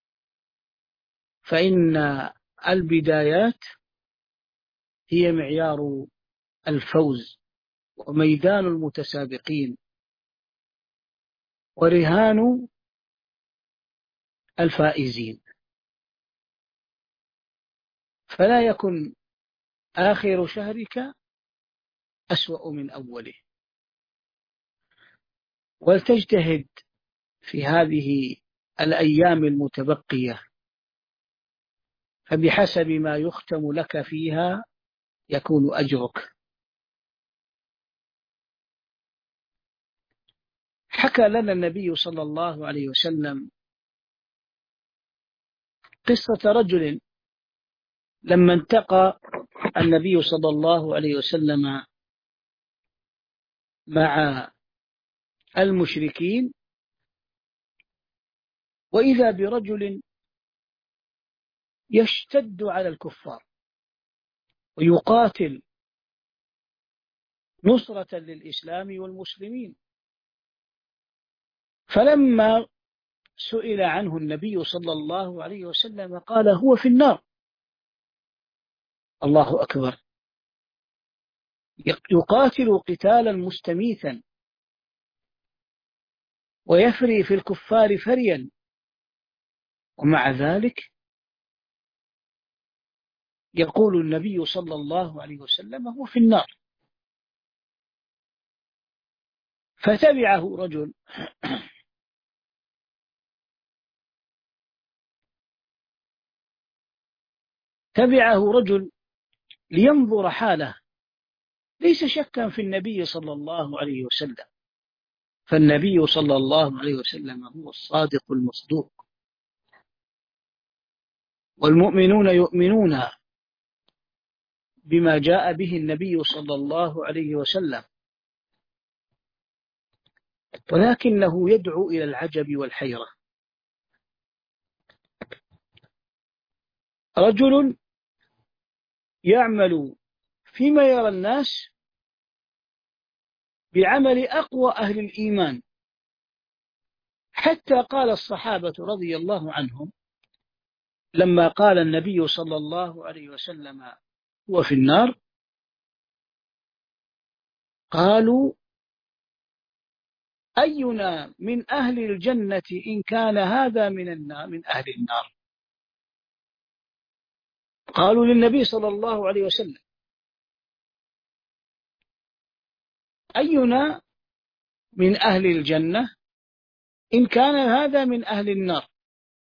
فإن البدايات هي معيار الفوز وميدان المتسابقين ورهان الفائزين، فلا يكن آخر شهرك أسوأ من أوله، ولتجتهد في هذه الأيام المتبقية، فبحسب ما يختم لك فيها يكون أجرك. حكى لنا النبي صلى الله عليه وسلم قصة رجل لما انتقى النبي صلى الله عليه وسلم مع المشركين، وإذا برجل يشتد على الكفار ويقاتل نصرة للإسلام والمسلمين، فلما سئل عنه النبي صلى الله عليه وسلم قال هو في النار. الله أكبر، يقاتل قتالا مستميتا ويفري في الكفار فريا، ومع ذلك يقول النبي صلى الله عليه وسلم هو في النار. فتبعه رجل تبعه رجل لينظر حاله، ليس شكا في النبي صلى الله عليه وسلم، فالنبي صلى الله عليه وسلم هو الصادق المصدوق، والمؤمنون يؤمنون بما جاء به النبي صلى الله عليه وسلم، ولكنه يدعو إلى العجب والحيرة. رجل يعمل فيما يرى الناس بعمل أقوى أهل الإيمان، حتى قال الصحابة رضي الله عنهم لما قال النبي صلى الله عليه وسلم هو في النار، قالوا أينا من أهل الجنة إن كان هذا من النار من أهل النار. قالوا للنبي صلى الله عليه وسلم أينا من أهل الجنة إن كان هذا من أهل النار.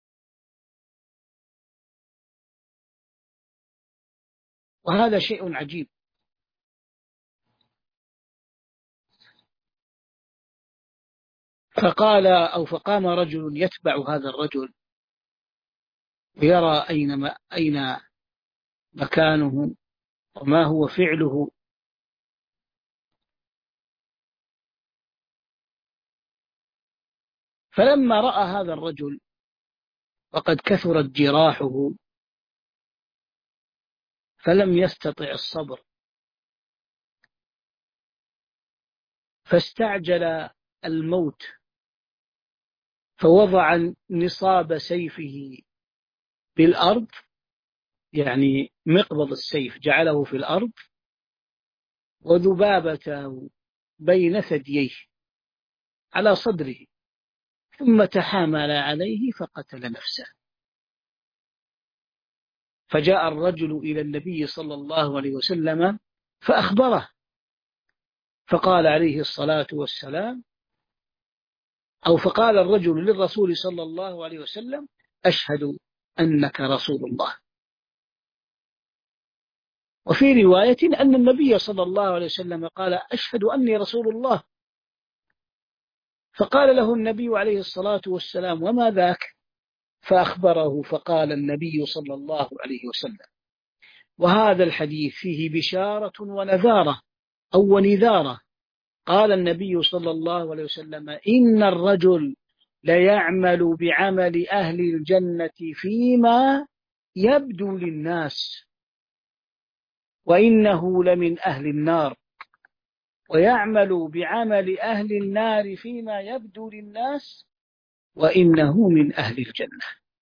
وهذا شيء عجيب. فقال أو فقام رجل يتبع هذا الرجل ويرى أين ما أين مكانه وما هو فعله، فلما رأى هذا الرجل وقد كثرت جراحه فلم يستطع الصبر، فاستعجل الموت، فوضع نصاب سيفه بالأرض، يعني مقبض السيف جعله في الأرض، وذبابته بين ثدييه على صدره، ثم تحامل عليه فقتل نفسه. فجاء الرجل إلى النبي صلى الله عليه وسلم فأخبره، فقال عليه الصلاة والسلام، أو فقال الرجل للرسول صلى الله عليه وسلم: أشهد أنك رسول الله. وفي رواية أن النبي صلى الله عليه وسلم قال: أشهد أني رسول الله. فقال له النبي عليه الصلاة والسلام: وما ذاك؟ فأخبره، فقال النبي صلى الله عليه وسلم: وهذا الحديث فيه بشارة ونذارة أو ونذارة. قال النبي صلى الله عليه وسلم: إن الرجل ليعمل بعمل أهل الجنة فيما يبدو للناس، وإنه لمن أهل النار، ويعمل بعمل أهل النار فيما يبدو للناس، وإنه من أهل الجنة.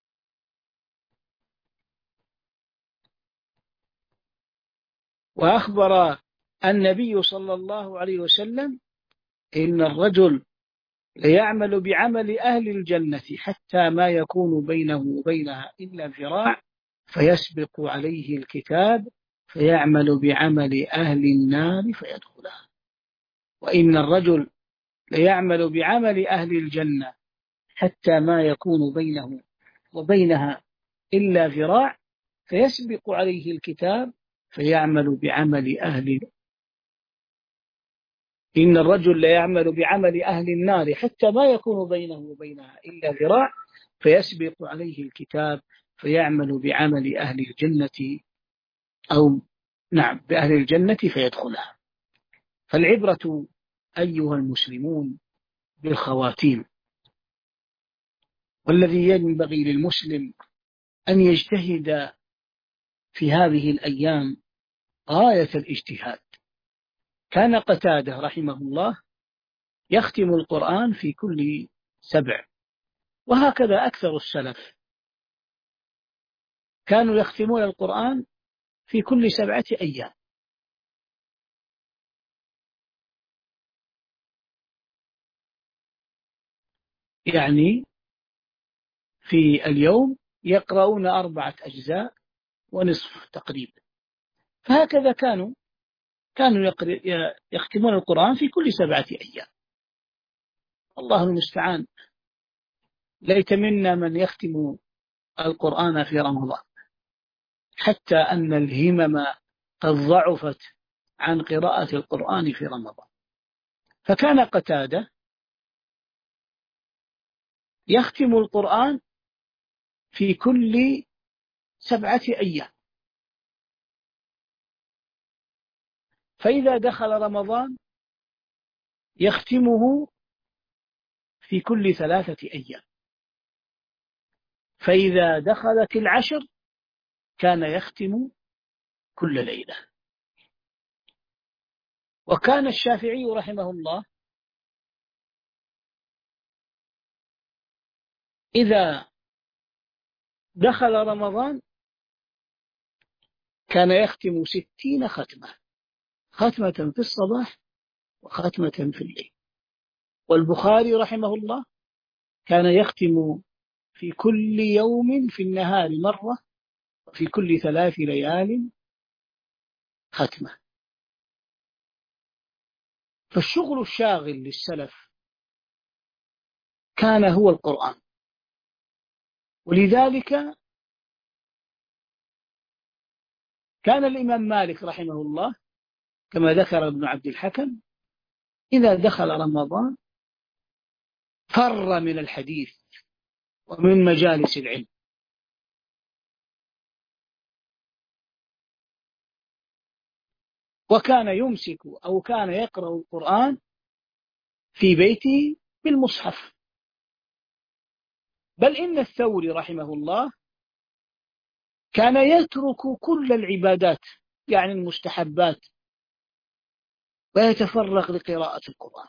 وأخبر النبي صلى الله عليه وسلم: إن الرجل ليعمل بعمل أهل الجنة حتى ما يكون بينه وبينها إلا ذراع، فيسبق عليه الكتاب فيعمل بعمل أهل النار فيدخلها. وإن الرجل ليعمل بعمل أهل الجنة حتى ما يكون بينه وبينها إلا ذراع، فيسبق عليه الكتاب فيعمل بعمل أهل إن الرجل ليعمل بعمل أهل النار حتى ما يكون بينه وبينها إلا ذراع، فيسبق عليه الكتاب فيعمل بعمل أهل الجنة، أو نعم بأهل الجنة فيدخلها. فالعبرة أيها المسلمون بالخواتيم، والذي ينبغي للمسلم أن يجتهد في هذه الأيام غاية الاجتهاد. كان قتادة رحمه الله يختم القرآن في كل سبع، وهكذا أكثر السلف كانوا يختمون القرآن في كل سبعة أيام. يعني في اليوم يقرؤون أربعة أجزاء ونصف تقريبا، فهكذا كانوا كانوا يختمون القرآن في كل سبعة أيام. الله المستعان. ليت منا من يختم القرآن في رمضان، حتى أن الهمم قد ضعفت عن قراءة القرآن في رمضان. فكان قتادة يختم القرآن في كل سبعة أيام، فإذا دخل رمضان يختمه في كل ثلاثة أيام، فإذا دخلت العشر كان يختم كل ليلة. وكان الشافعي رحمه الله إذا دخل رمضان كان يختم ستين ختمة، ختمة في الصباح وختمة في الليل. والبخاري رحمه الله كان يختم في كل يوم في النهار مرة، وفي كل ثلاث ليال ختمة. فالشغل الشاغل للسلف كان هو القرآن. ولذلك كان الإمام مالك رحمه الله كما ذكر ابن عبد الحكم إذا دخل رمضان فر من الحديث ومن مجالس العلم، وكان يمسك أو كان يقرأ القرآن في بيته بالمصحف. بل إن الثوري رحمه الله كان يترك كل العبادات يعني المستحبات ويتفرغ لقراءة القرآن.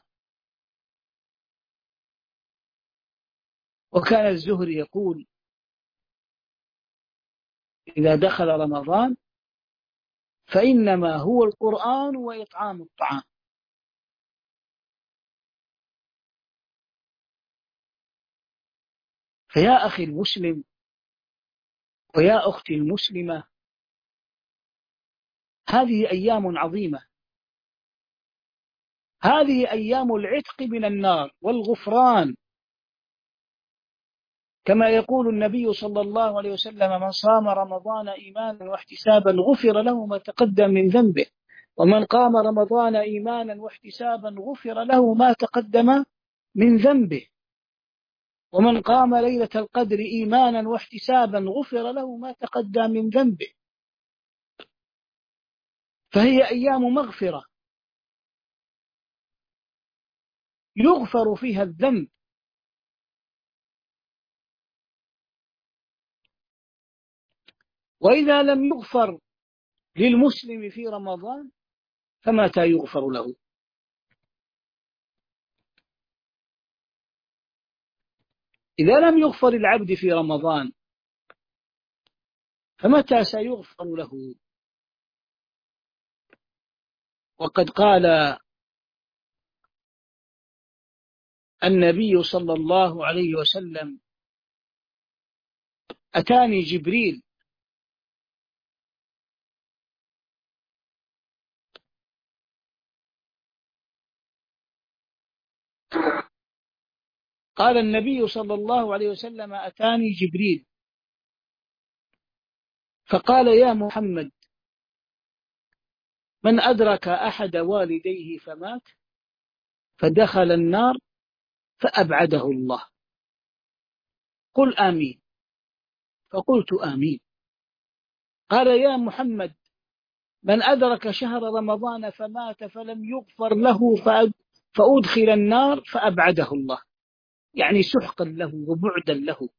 وكان الزهري يقول إذا دخل رمضان فإنما هو القرآن وإطعام الطعام. فيا أخي المسلم ويا أختي المسلمة، هذه أيام عظيمة، هذه أيام العتق من النار والغفران، كما يقول النبي صلى الله عليه وسلم: من صام رمضان إيمانا واحتسابا غفر له ما تقدم من ذنبه، ومن قام رمضان إيمانا واحتسابا غفر له ما تقدم من ذنبه، ومن قام ليلة القدر إيمانا واحتسابا غفر له ما تقدم من ذنبه. فهي أيام مغفرة يغفر فيها الذنب، وإذا لم يغفر للمسلم في رمضان فمتى يغفر له؟ إذا لم يغفر العبد في رمضان فمتى سيغفر له؟ وقد قال النبي صلى الله عليه وسلم: أتاني جبريل قال النبي صلى الله عليه وسلم: أتاني جبريل فقال: يا محمد، من أدرك أحد والديه فمات فدخل النار فأبعده الله، قل آمين. فقلت آمين. قال: يا محمد، من أدرك شهر رمضان فمات فلم يغفر له فأدخل النار فأبعده الله، يعني سحقا له وبعدا له.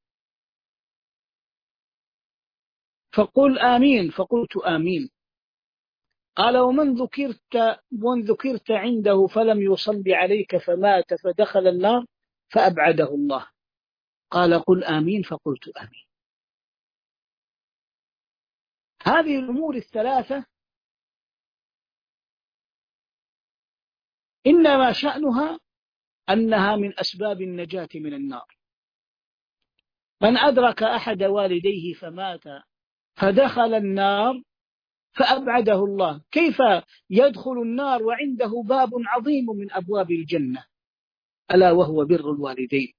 فقل آمين. فقلت آمين. قال: ومن ذكرت, ومن ذكرت عنده فلم يصلي عليك فمات فدخل النار فأبعده الله، قال: قل آمين. فقلت آمين. هذه الأمور الثلاثة إنما شأنها أنها من أسباب النجاة من النار. من أدرك أحد والديه فمات فدخل النار فأبعده الله. كيف يدخل النار وعنده باب عظيم من أبواب الجنة، ألا وهو بر الوالدين؟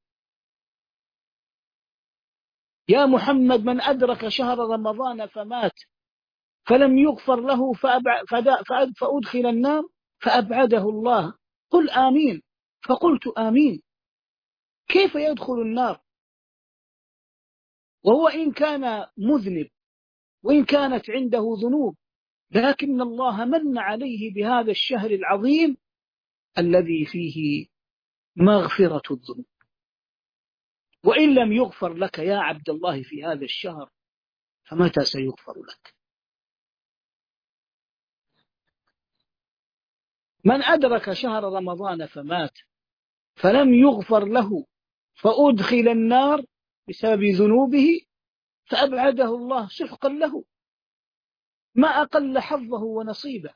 يا محمد، من أدرك شهر رمضان فمات فلم يغفر له فأدخل النار فأبعده الله، قل آمين. فقلت آمين. كيف يدخل النار وهو إن كان مذنب وإن كانت عنده ذنوب، لكن الله من عليه بهذا الشهر العظيم الذي فيه مغفرة الذنوب. وإن لم يغفر لك يا عبد الله في هذا الشهر فمتى سيغفر لك؟ من أدرك شهر رمضان فمات فلم يغفر له فأدخل النار بسبب ذنوبه فأبعده الله سحقا له، ما أقل حظه ونصيبه.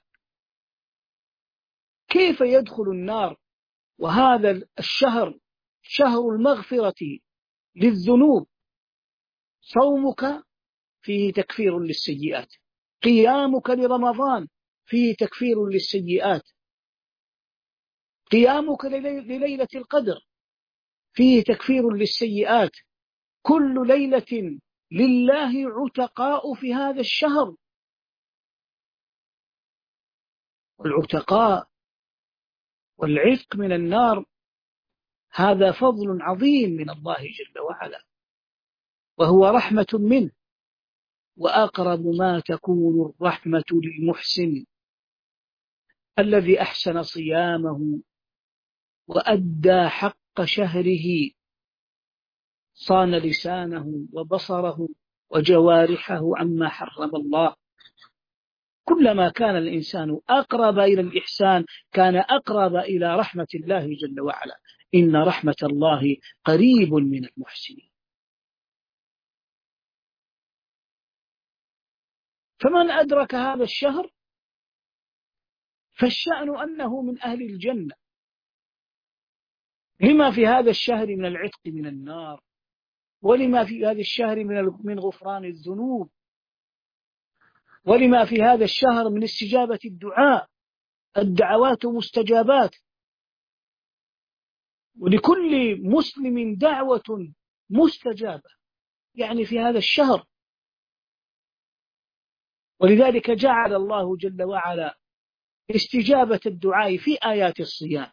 كيف يدخل النار وهذا الشهر شهر المغفرة للذنوب؟ صومك فيه تكفير للسيئات، قيامك لرمضان فيه تكفير للسيئات، قيامك لليلة القدر فيه تكفير للسيئات. كل ليلة لله عتقاء في هذا الشهر، والعتقاء والعتق من النار هذا فضل عظيم من الله جل وعلا، وهو رحمة منه. وأقرب ما تكون الرحمة للمحسن الذي أحسن صيامه وأدى حق شهره، صان لسانه وبصره وجوارحه عما حرم الله. كلما كان الإنسان أقرب إلى الإحسان كان أقرب إلى رحمة الله جل وعلا. إن رحمة الله قريب من المحسنين. فمن أدرك هذا الشهر فالشأن أنه من أهل الجنة، لما في هذا الشهر من العتق من النار ولما في هذا الشهر من من غفران الذنوب، ولما في هذا الشهر من استجابة الدعاء، الدعوات مستجابات، ولكل مسلم دعوة مستجابة يعني في هذا الشهر. ولذلك جعل الله جل وعلا استجابة الدعاء في آيات الصيام: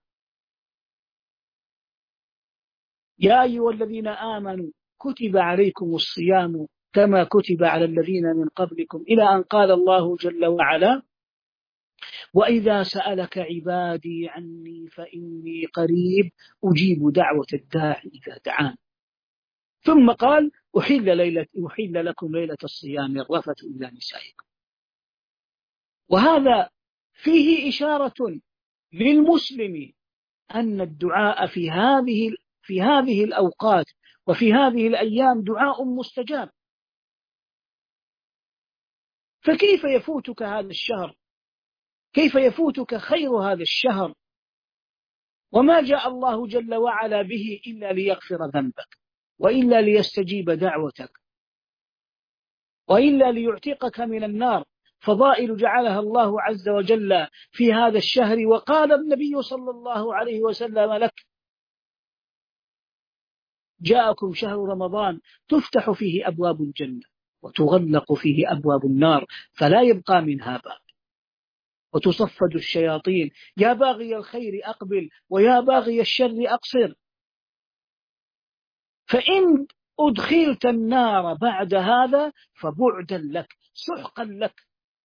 يا أيها الذين آمنوا كتب عليكم الصيام كما كتب على الذين من قبلكم، إلى أن قال الله جل وعلا: وإذا سألك عبادي عني فإني قريب أجيب دعوة الداعي إذا دعان. ثم قال: أحل, ليلة أحل لكم ليلة الصيام الرفث إلى نسائكم. وهذا فيه إشارة للمسلم أن الدعاء في هذه في هذه الأوقات وفي هذه الأيام دعاء مستجاب. فكيف يفوتك هذا الشهر؟ كيف يفوتك خير هذا الشهر وما جاء الله جل وعلا به إلا ليغفر ذنبك، وإلا ليستجيب دعوتك، وإلا ليعتقك من النار؟ فضائل جعلها الله عز وجل في هذا الشهر. وقال النبي صلى الله عليه وسلم لك: جاءكم شهر رمضان تفتح فيه أبواب الجنة وتغلق فيه أبواب النار فلا يبقى منها باب، وتصفد الشياطين: يا باغي الخير أقبل ويا باغي الشر أقصر. فإن أدخلت النار بعد هذا فبعدا لك، سحقا لك،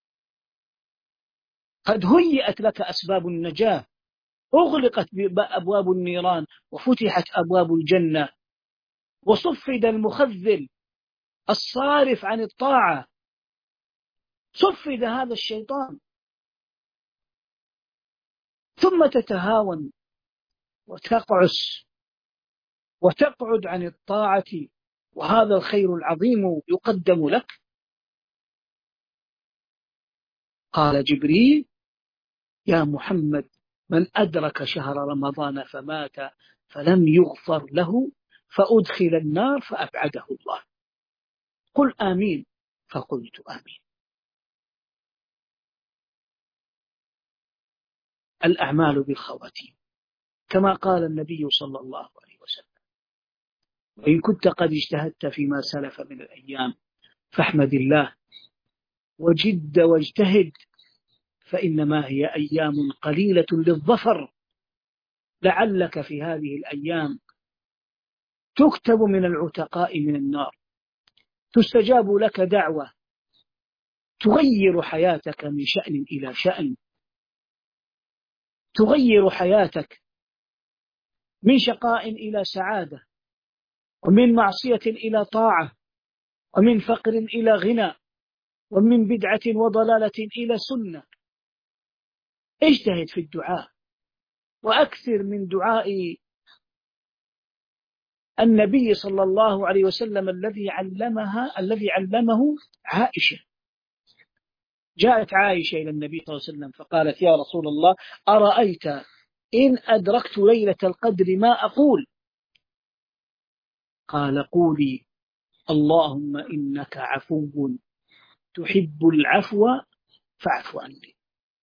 قد هيئت لك أسباب النجاة، أغلقت أبواب النيران وفتحت أبواب الجنة، وصفد المخذل الصارف عن الطاعة، صفد هذا الشيطان. ثم تتهاون وتقعس وتقعد عن الطاعة وهذا الخير العظيم يقدم لك. قال جبريل: يا محمد من أدرك شهر رمضان فمات فلم يغفر له فأدخل النار فأبعده الله. قل آمين. فقلت آمين. الأعمال بالخواتيم كما قال النبي صلى الله عليه وسلم: وإن كنت قد اجتهدت فيما سلف من الأيام فاحمد الله وجد واجتهد، فإنما هي أيام قليلة للظفر، لعلك في هذه الأيام تكتب من العتقاء من النار، تستجاب لك دعوة تغير حياتك من شأن إلى شأن، تغير حياتك من شقاء إلى سعادة، ومن معصية إلى طاعة، ومن فقر إلى غنى، ومن بدعة وضلالة إلى سنة. اجتهد في الدعاء، وأكثر من دعاء النبي صلى الله عليه وسلم الذي علمها الذي علمه عائشة. جاءت عائشة إلى النبي صلى الله عليه وسلم فقالت: يا رسول الله، أرأيت إن أدركت ليلة القدر ما أقول؟ قال: قولي اللهم إنك عفو تحب العفو فاعف عني.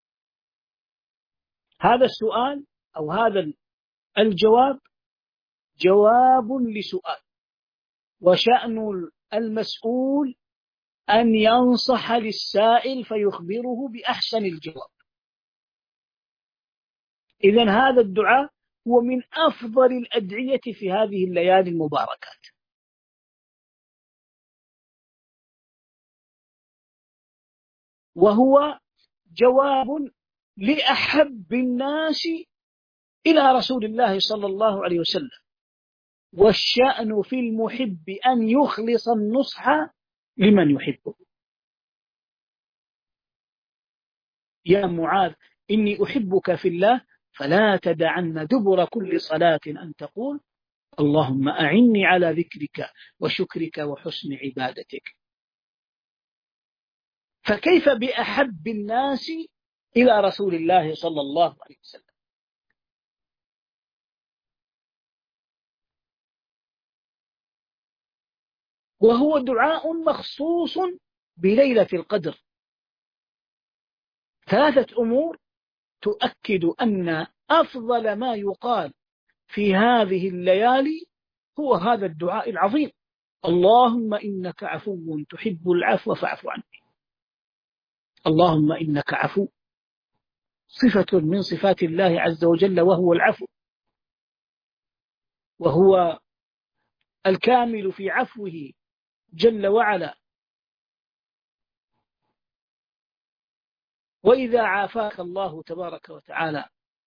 هذا السؤال أو هذا الجواب جواب لسؤال، وشأن المسؤول أن ينصح للسائل فيخبره بأحسن الجواب. إذن هذا الدعاء هو من أفضل الأدعية في هذه الليالي المباركات. وهو جواب لأحب الناس إلى رسول الله صلى الله عليه وسلم. والشأن في المحب أن يخلص النصح لمن يحبه. يا معاذ إني أحبك في الله فلا تدعن دبر كل صلاة أن تقول اللهم أعني على ذكرك وشكرك وحسن عبادتك. فكيف بأحب الناس إلى رسول الله صلى الله عليه وسلم؟ وهو دعاء مخصوص بليلة القدر. ثلاثة أمور تؤكد أن أفضل ما يقال في هذه الليالي هو هذا الدعاء العظيم: اللهم إنك عفو تحب العفو فاعف عني. اللهم إنك عفو صفة من صفات الله عز وجل، وهو العفو، وهو الكامل في عفوه جل وعلا. وإذا عافاك الله تبارك وتعالى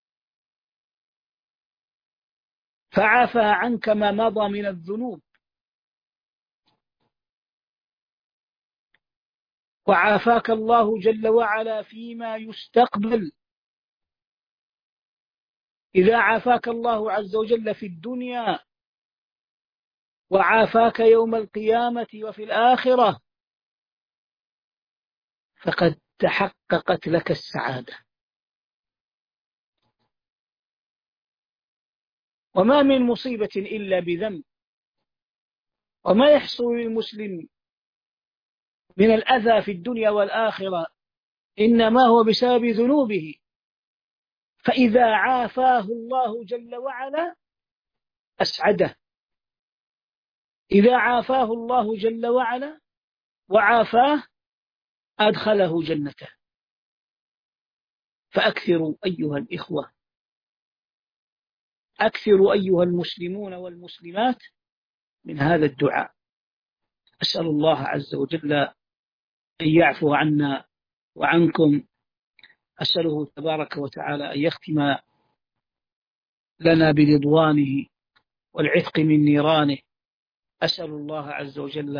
فعفى عنك ما مضى من الذنوب، وعافاك الله جل وعلا فيما يستقبل. إذا عافاك الله عز وجل في الدنيا وعافاك يوم القيامة وفي الآخرة فقد تحققت لك السعادة. وما من مصيبة إلا بذنب، وما يحصل للمسلم من الأذى في الدنيا والآخرة إنما هو بسبب ذنوبه. فإذا عافاه الله جل وعلا أسعده، إذا عافاه الله جل وعلا وعافاه أدخله جنته. فأكثروا أيها الإخوة، أكثروا أيها المسلمون والمسلمات من هذا الدعاء. أسأل الله عز وجل أن يعفو عنا وعنكم. أسأله تبارك وتعالى أن يختم لنا برضوانه والعتق من نيرانه. أسأل الله عز وجل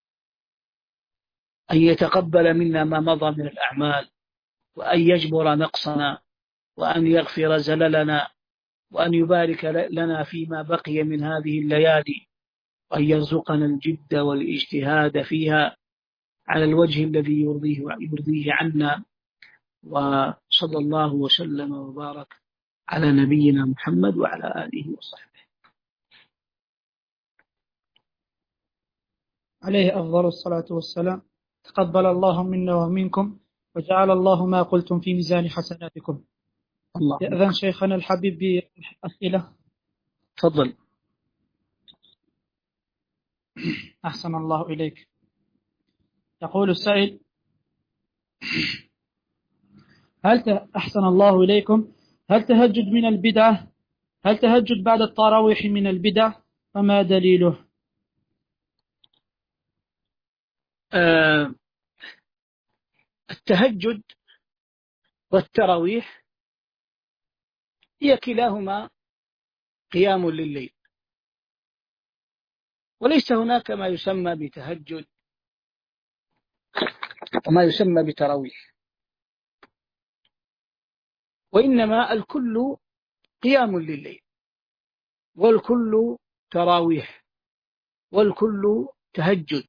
أن يتقبل منا ما مضى من الأعمال، وأن يجبر نقصنا، وأن يغفر زللنا، وأن يبارك لنا فيما بقي من هذه الليالي، وأن يرزقنا الجد والاجتهاد فيها على الوجه الذي يرضيه, يرضيه عنا. وصلى الله وسلم وبارك على نبينا محمد وعلى آله وصحبه. عليه أفضل الصلاة والسلام. تقبل الله منا ومنكم، وجعل الله ما قلتم في ميزان حسناتكم. الله. يأذن شيخنا الحبيب بأسئلة. تفضل. أحسن الله إليك. يقول السائل: هل ت... أحسن الله إليكم، هل تهجد من البدعة؟ هل تهجد بعد التراويح من البدع؟ فما دليله؟ آه التهجد والتراويح هي كلاهما قيام لليل، وليس هناك ما يسمى بتهجد وما يسمى بتراويح، وإنما الكل قيام لليل، والكل تراويح، والكل تهجد.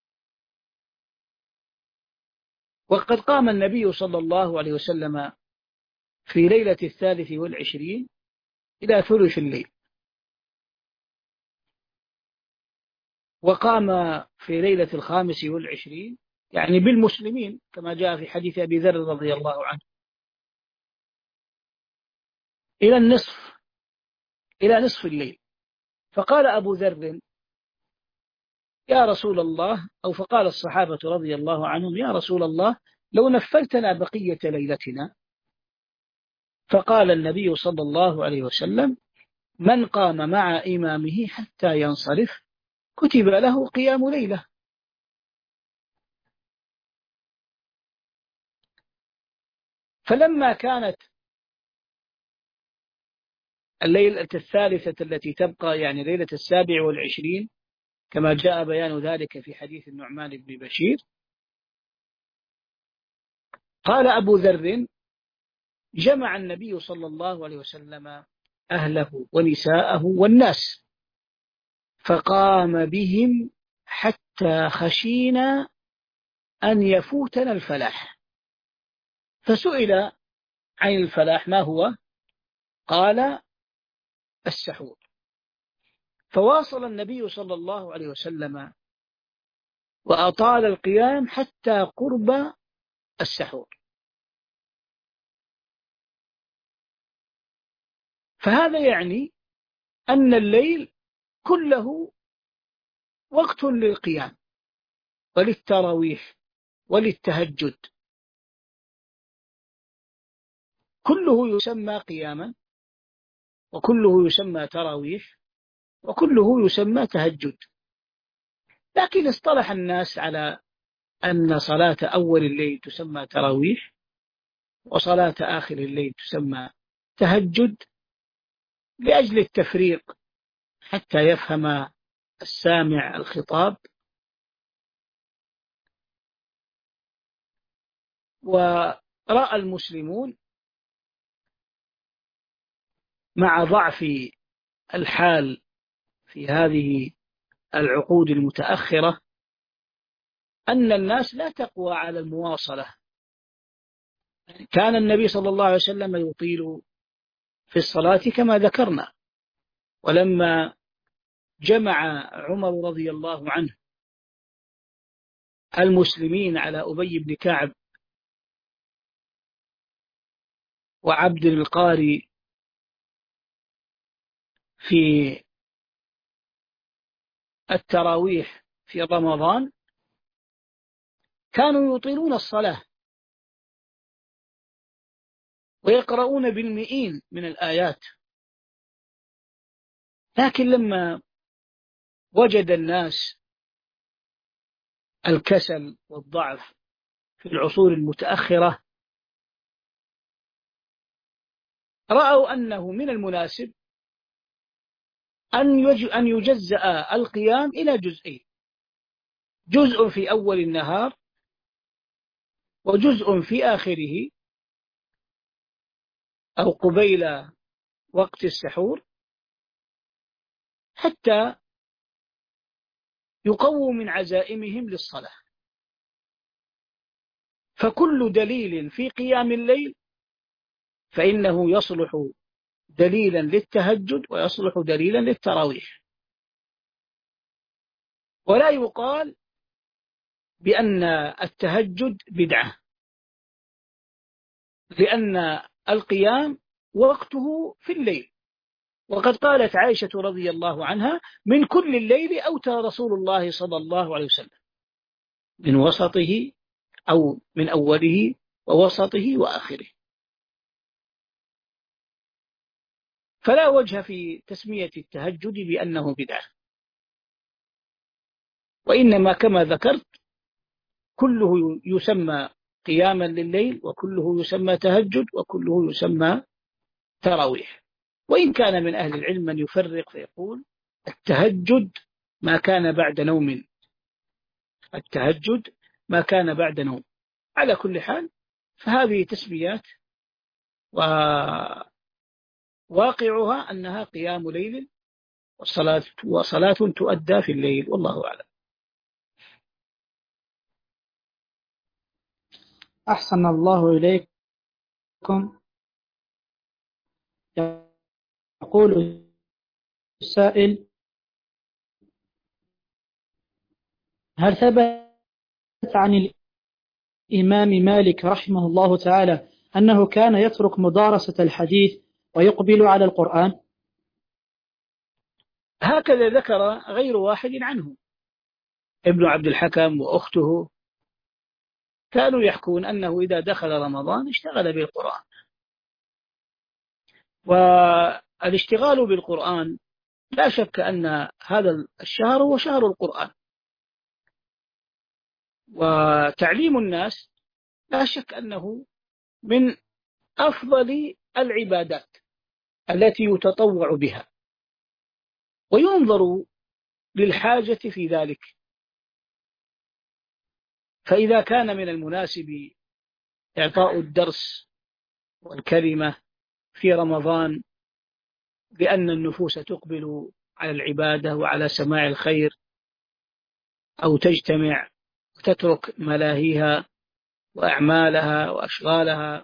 وقد قام النبي صلى الله عليه وسلم في ليلة الثالث والعشرين إلى ثلث الليل، وقام في ليلة الخامس والعشرين يعني بالمسلمين كما جاء في حديث أبي ذر رضي الله عنه إلى النصف إلى نصف الليل. فقال أبو ذر: يا رسول الله، أو فقال الصحابة رضي الله عنهم: يا رسول الله، لو نفلتنا بقية ليلتنا. فقال النبي صلى الله عليه وسلم: من قام مع إمامه حتى ينصرف كتب له قيام ليلة. فلما كانت الليلة الثالثة التي تبقى يعني ليلة السابع والعشرين كما جاء بيان ذلك في حديث النعمان بن بشير، قال أبو ذر: جمع النبي صلى الله عليه وسلم أهله ونساءه والناس، فقام بهم حتى خشينا أن يفوتنا الفلاح. فسئل عن الفلاح ما هو؟ قال: السحور. فواصل النبي صلى الله عليه وسلم وأطال القيام حتى قرب السحور. فهذا يعني أن الليل كله وقت للقيام وللتراويح وللتهجد، كله يسمى قياما، وكله يسمى تراويح، وكله يسمى تهجد. لكن اصطلح الناس على أن صلاة أول الليل تسمى تراويح، وصلاة آخر الليل تسمى تهجد، لأجل التفريق حتى يفهم السامع الخطاب. ورأى المسلمون مع ضعف الحال في هذه العقود المتأخرة أن الناس لا تقوى على المواصلة. كان النبي صلى الله عليه وسلم يطيل في الصلاة كما ذكرنا، ولما جمع عمر رضي الله عنه المسلمين على أبي بن كعب وعبد القاري في التراويح في رمضان، كانوا يطيلون الصلاة ويقرؤون بالمئين من الآيات. لكن لما وجد الناس الكسل والضعف في العصور المتأخرة، رأوا أنه من المناسب أن يجزأ القيام إلى جزئين: جزء في أول النهار وجزء في آخره أو قبيل وقت السحور، حتى يقووا من عزائمهم للصلاة. فكل دليل في قيام الليل فإنه يصلح دليلا للتهجد ويصلح دليلا للتراويح، ولا يقال بأن التهجد بدعة، لأن القيام وقته في الليل. وقد قالت عائشة رضي الله عنها: من كل الليل أوتر رسول الله صلى الله عليه وسلم، من وسطه أو من أوله ووسطه وآخره. فلا وجه في تسمية التهجد بأنه بدعة، وإنما كما ذكرت كله يسمى قياما لليل، وكله يسمى تهجد، وكله يسمى تراويح. وإن كان من أهل العلم من يفرق فيقول التهجد ما كان بعد نوم، التهجد ما كان بعد نوم. على كل حال فهذه تسميات، وواقعها أنها قيام ليل وصلاة, وصلاة تؤدى في الليل، والله أعلم. أحسن الله إليكم. يقول السائل: هل ثبت عن الإمام مالك رحمه الله تعالى أنه كان يترك مدارسة الحديث ويقبل على القرآن؟ هكذا ذكر غير واحد عنه. ابن عبد الحكم وأخته كانوا يحكون أنه إذا دخل رمضان اشتغل بالقرآن. والاشتغال بالقرآن لا شك أن هذا الشهر هو شهر القرآن، وتعليم الناس لا شك أنه من أفضل العبادات التي يتطوع بها، وينظر للحاجة في ذلك. فإذا كان من المناسب إعطاء الدرس والكلمة في رمضان لأن النفوس تقبل على العبادة وعلى سماع الخير، أو تجتمع وتترك ملاهيها وأعمالها وأشغالها،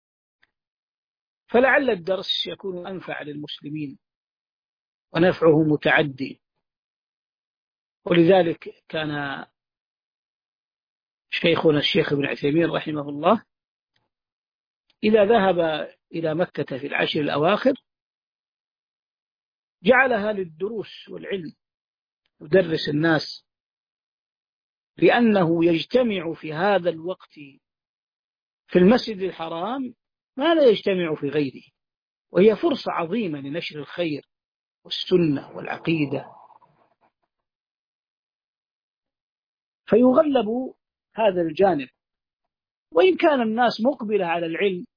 فلعل الدرس يكون أنفع للمسلمين ونفعه متعدي. ولذلك كان شيخنا الشيخ ابن عثيمين رحمه الله إذا ذهب إلى مكة في العشر الأواخر جعلها للدروس والعلم، يدرس الناس، لأنه يجتمع في هذا الوقت في المسجد الحرام ما لا يجتمع في غيره، وهي فرصة عظيمة لنشر الخير والسنة والعقيدة، فيغلب هذا الجانب. وإن كان الناس مقبلة على العلم،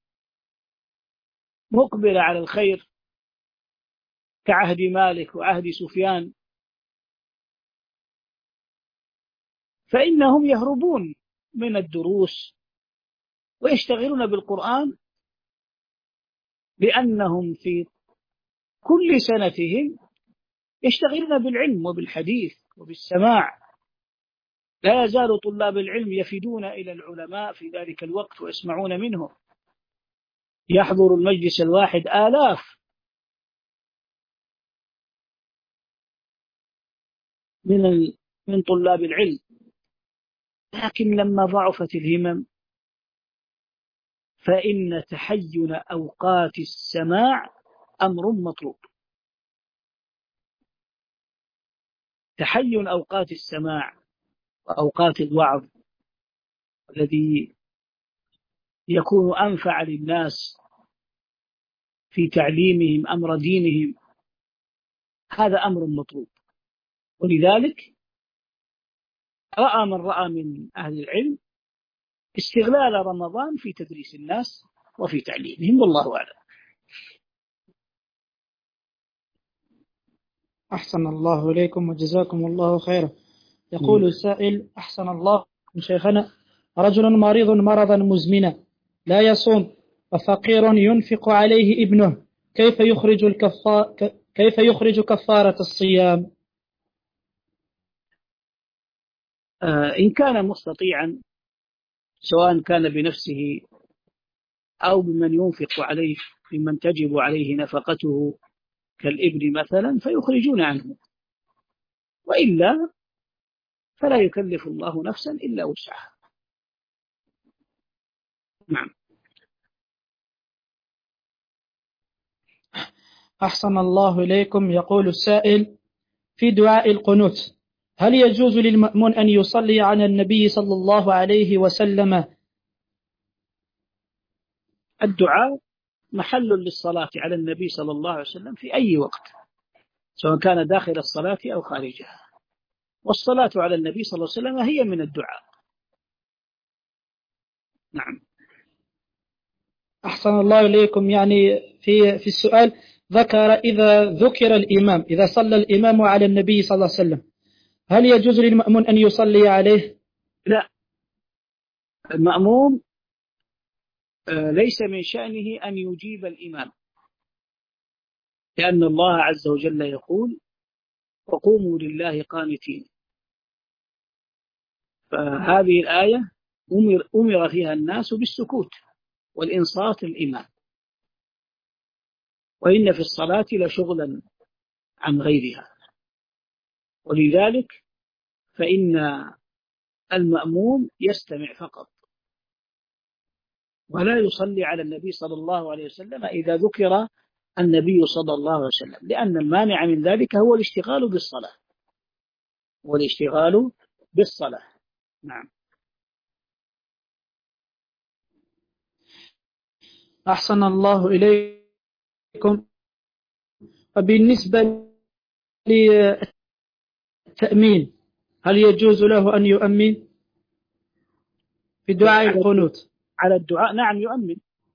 مقبلة على الخير كعهد مالك وعهد سفيان، فإنهم يهربون من الدروس ويشتغلون بالقرآن، لأنهم في كل سنتهم يشتغلون بالعلم وبالحديث وبالسماع. لا يزال طلاب العلم يفدون إلى العلماء في ذلك الوقت ويسمعون منهم، يحضر المجلس الواحد آلاف من من طلاب العلم. لكن لما ضعفت الهمم فإن تحين أوقات السماع أمر مطلوب. تحين أوقات السماع وأوقات الوعظ الذي يكون أنفع للناس في تعليمهم أمر دينهم، هذا أمر مطلوب. ولذلك رأى من رأى من أهل العلم استغلال رمضان في تدريس الناس وفي تعليمهم، والله أعلم. أحسن الله إليكم وجزاكم الله خيرا. يقول السائل: أحسن الله شيخنا، رجل مريض مرضا مزمنا لا يصوم وفقير ينفق عليه ابنه، كيف يخرج الكفار كيف يخرج كفارة الصيام؟ آه إن كان مستطيعا، سواء كان بنفسه أو بمن ينفق عليه، ممن تجب عليه نفقته كالابن مثلا، فيخرجون عنه، وإلا فلا يكلف الله نفسا إلا وسعها. نعم. أحسن الله إليكم. يقول السائل: في دعاء القنوت هل يجوز للمأمون أن يصلي على النبي صلى الله عليه وسلم؟ الدعاء محل للصلاة على النبي صلى الله عليه وسلم في أي وقت، سواء كان داخل الصلاة أو خارجها، والصلاة على النبي صلى الله عليه وسلم هي من الدعاء. نعم. أحسن الله إليكم. يعني في في السؤال ذكر إذا ذكر الإمام، إذا صلى الإمام على النبي صلى الله عليه وسلم، هل يجوز للمأمون أن يصلي عليه؟ لا، المأموم ليس من شأنه أن يجيب الإمام، لأن الله عز وجل يقول: وقوموا لله قانتين. فهذه الآية أمر, أمر فيها الناس بالسكوت والإنصات للإمام، وإن في الصلاة لشغلا عن غيرها، ولذلك فإن المأموم يستمع فقط ولا يصلي على النبي صلى الله عليه وسلم إذا ذكر النبي صلى الله عليه وسلم، لأن المانع من ذلك هو الاشتغال بالصلاة والاشتغال بالصلاة. نعم. أحسن الله إليكم. وبالنسبة للتأمين هل يجوز له أن يؤمن في دعاء القنوت؟ على الدعاء نعم يؤمن.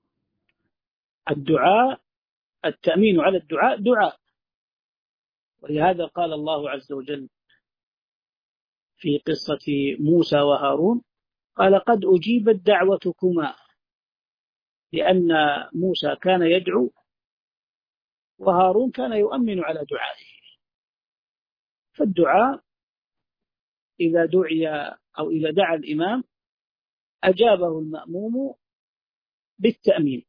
الدعاء، التأمين على الدعاء دعاء، ولهذا قال الله عز وجل في قصة موسى وهارون: قال قد أجيبت دعوتكما، لأن موسى كان يدعو وهارون كان يؤمن على دعائه. فالدعاء إذا دعي أو إذا دعا الإمام أجابه المأموم بالتأمين،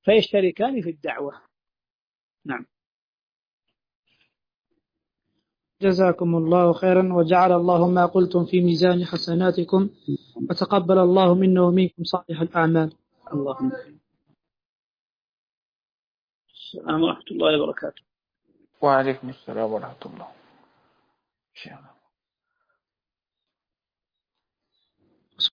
فيشتركان في الدعوة. نعم. جزاكم الله خيرا وجعل الله ما قلتم في ميزان حسناتكم وتقبل الله منا ومنكم صالح الأعمال. اللهم السلام ورحمة الله وبركاته. وعليكم السلام ورحمة الله.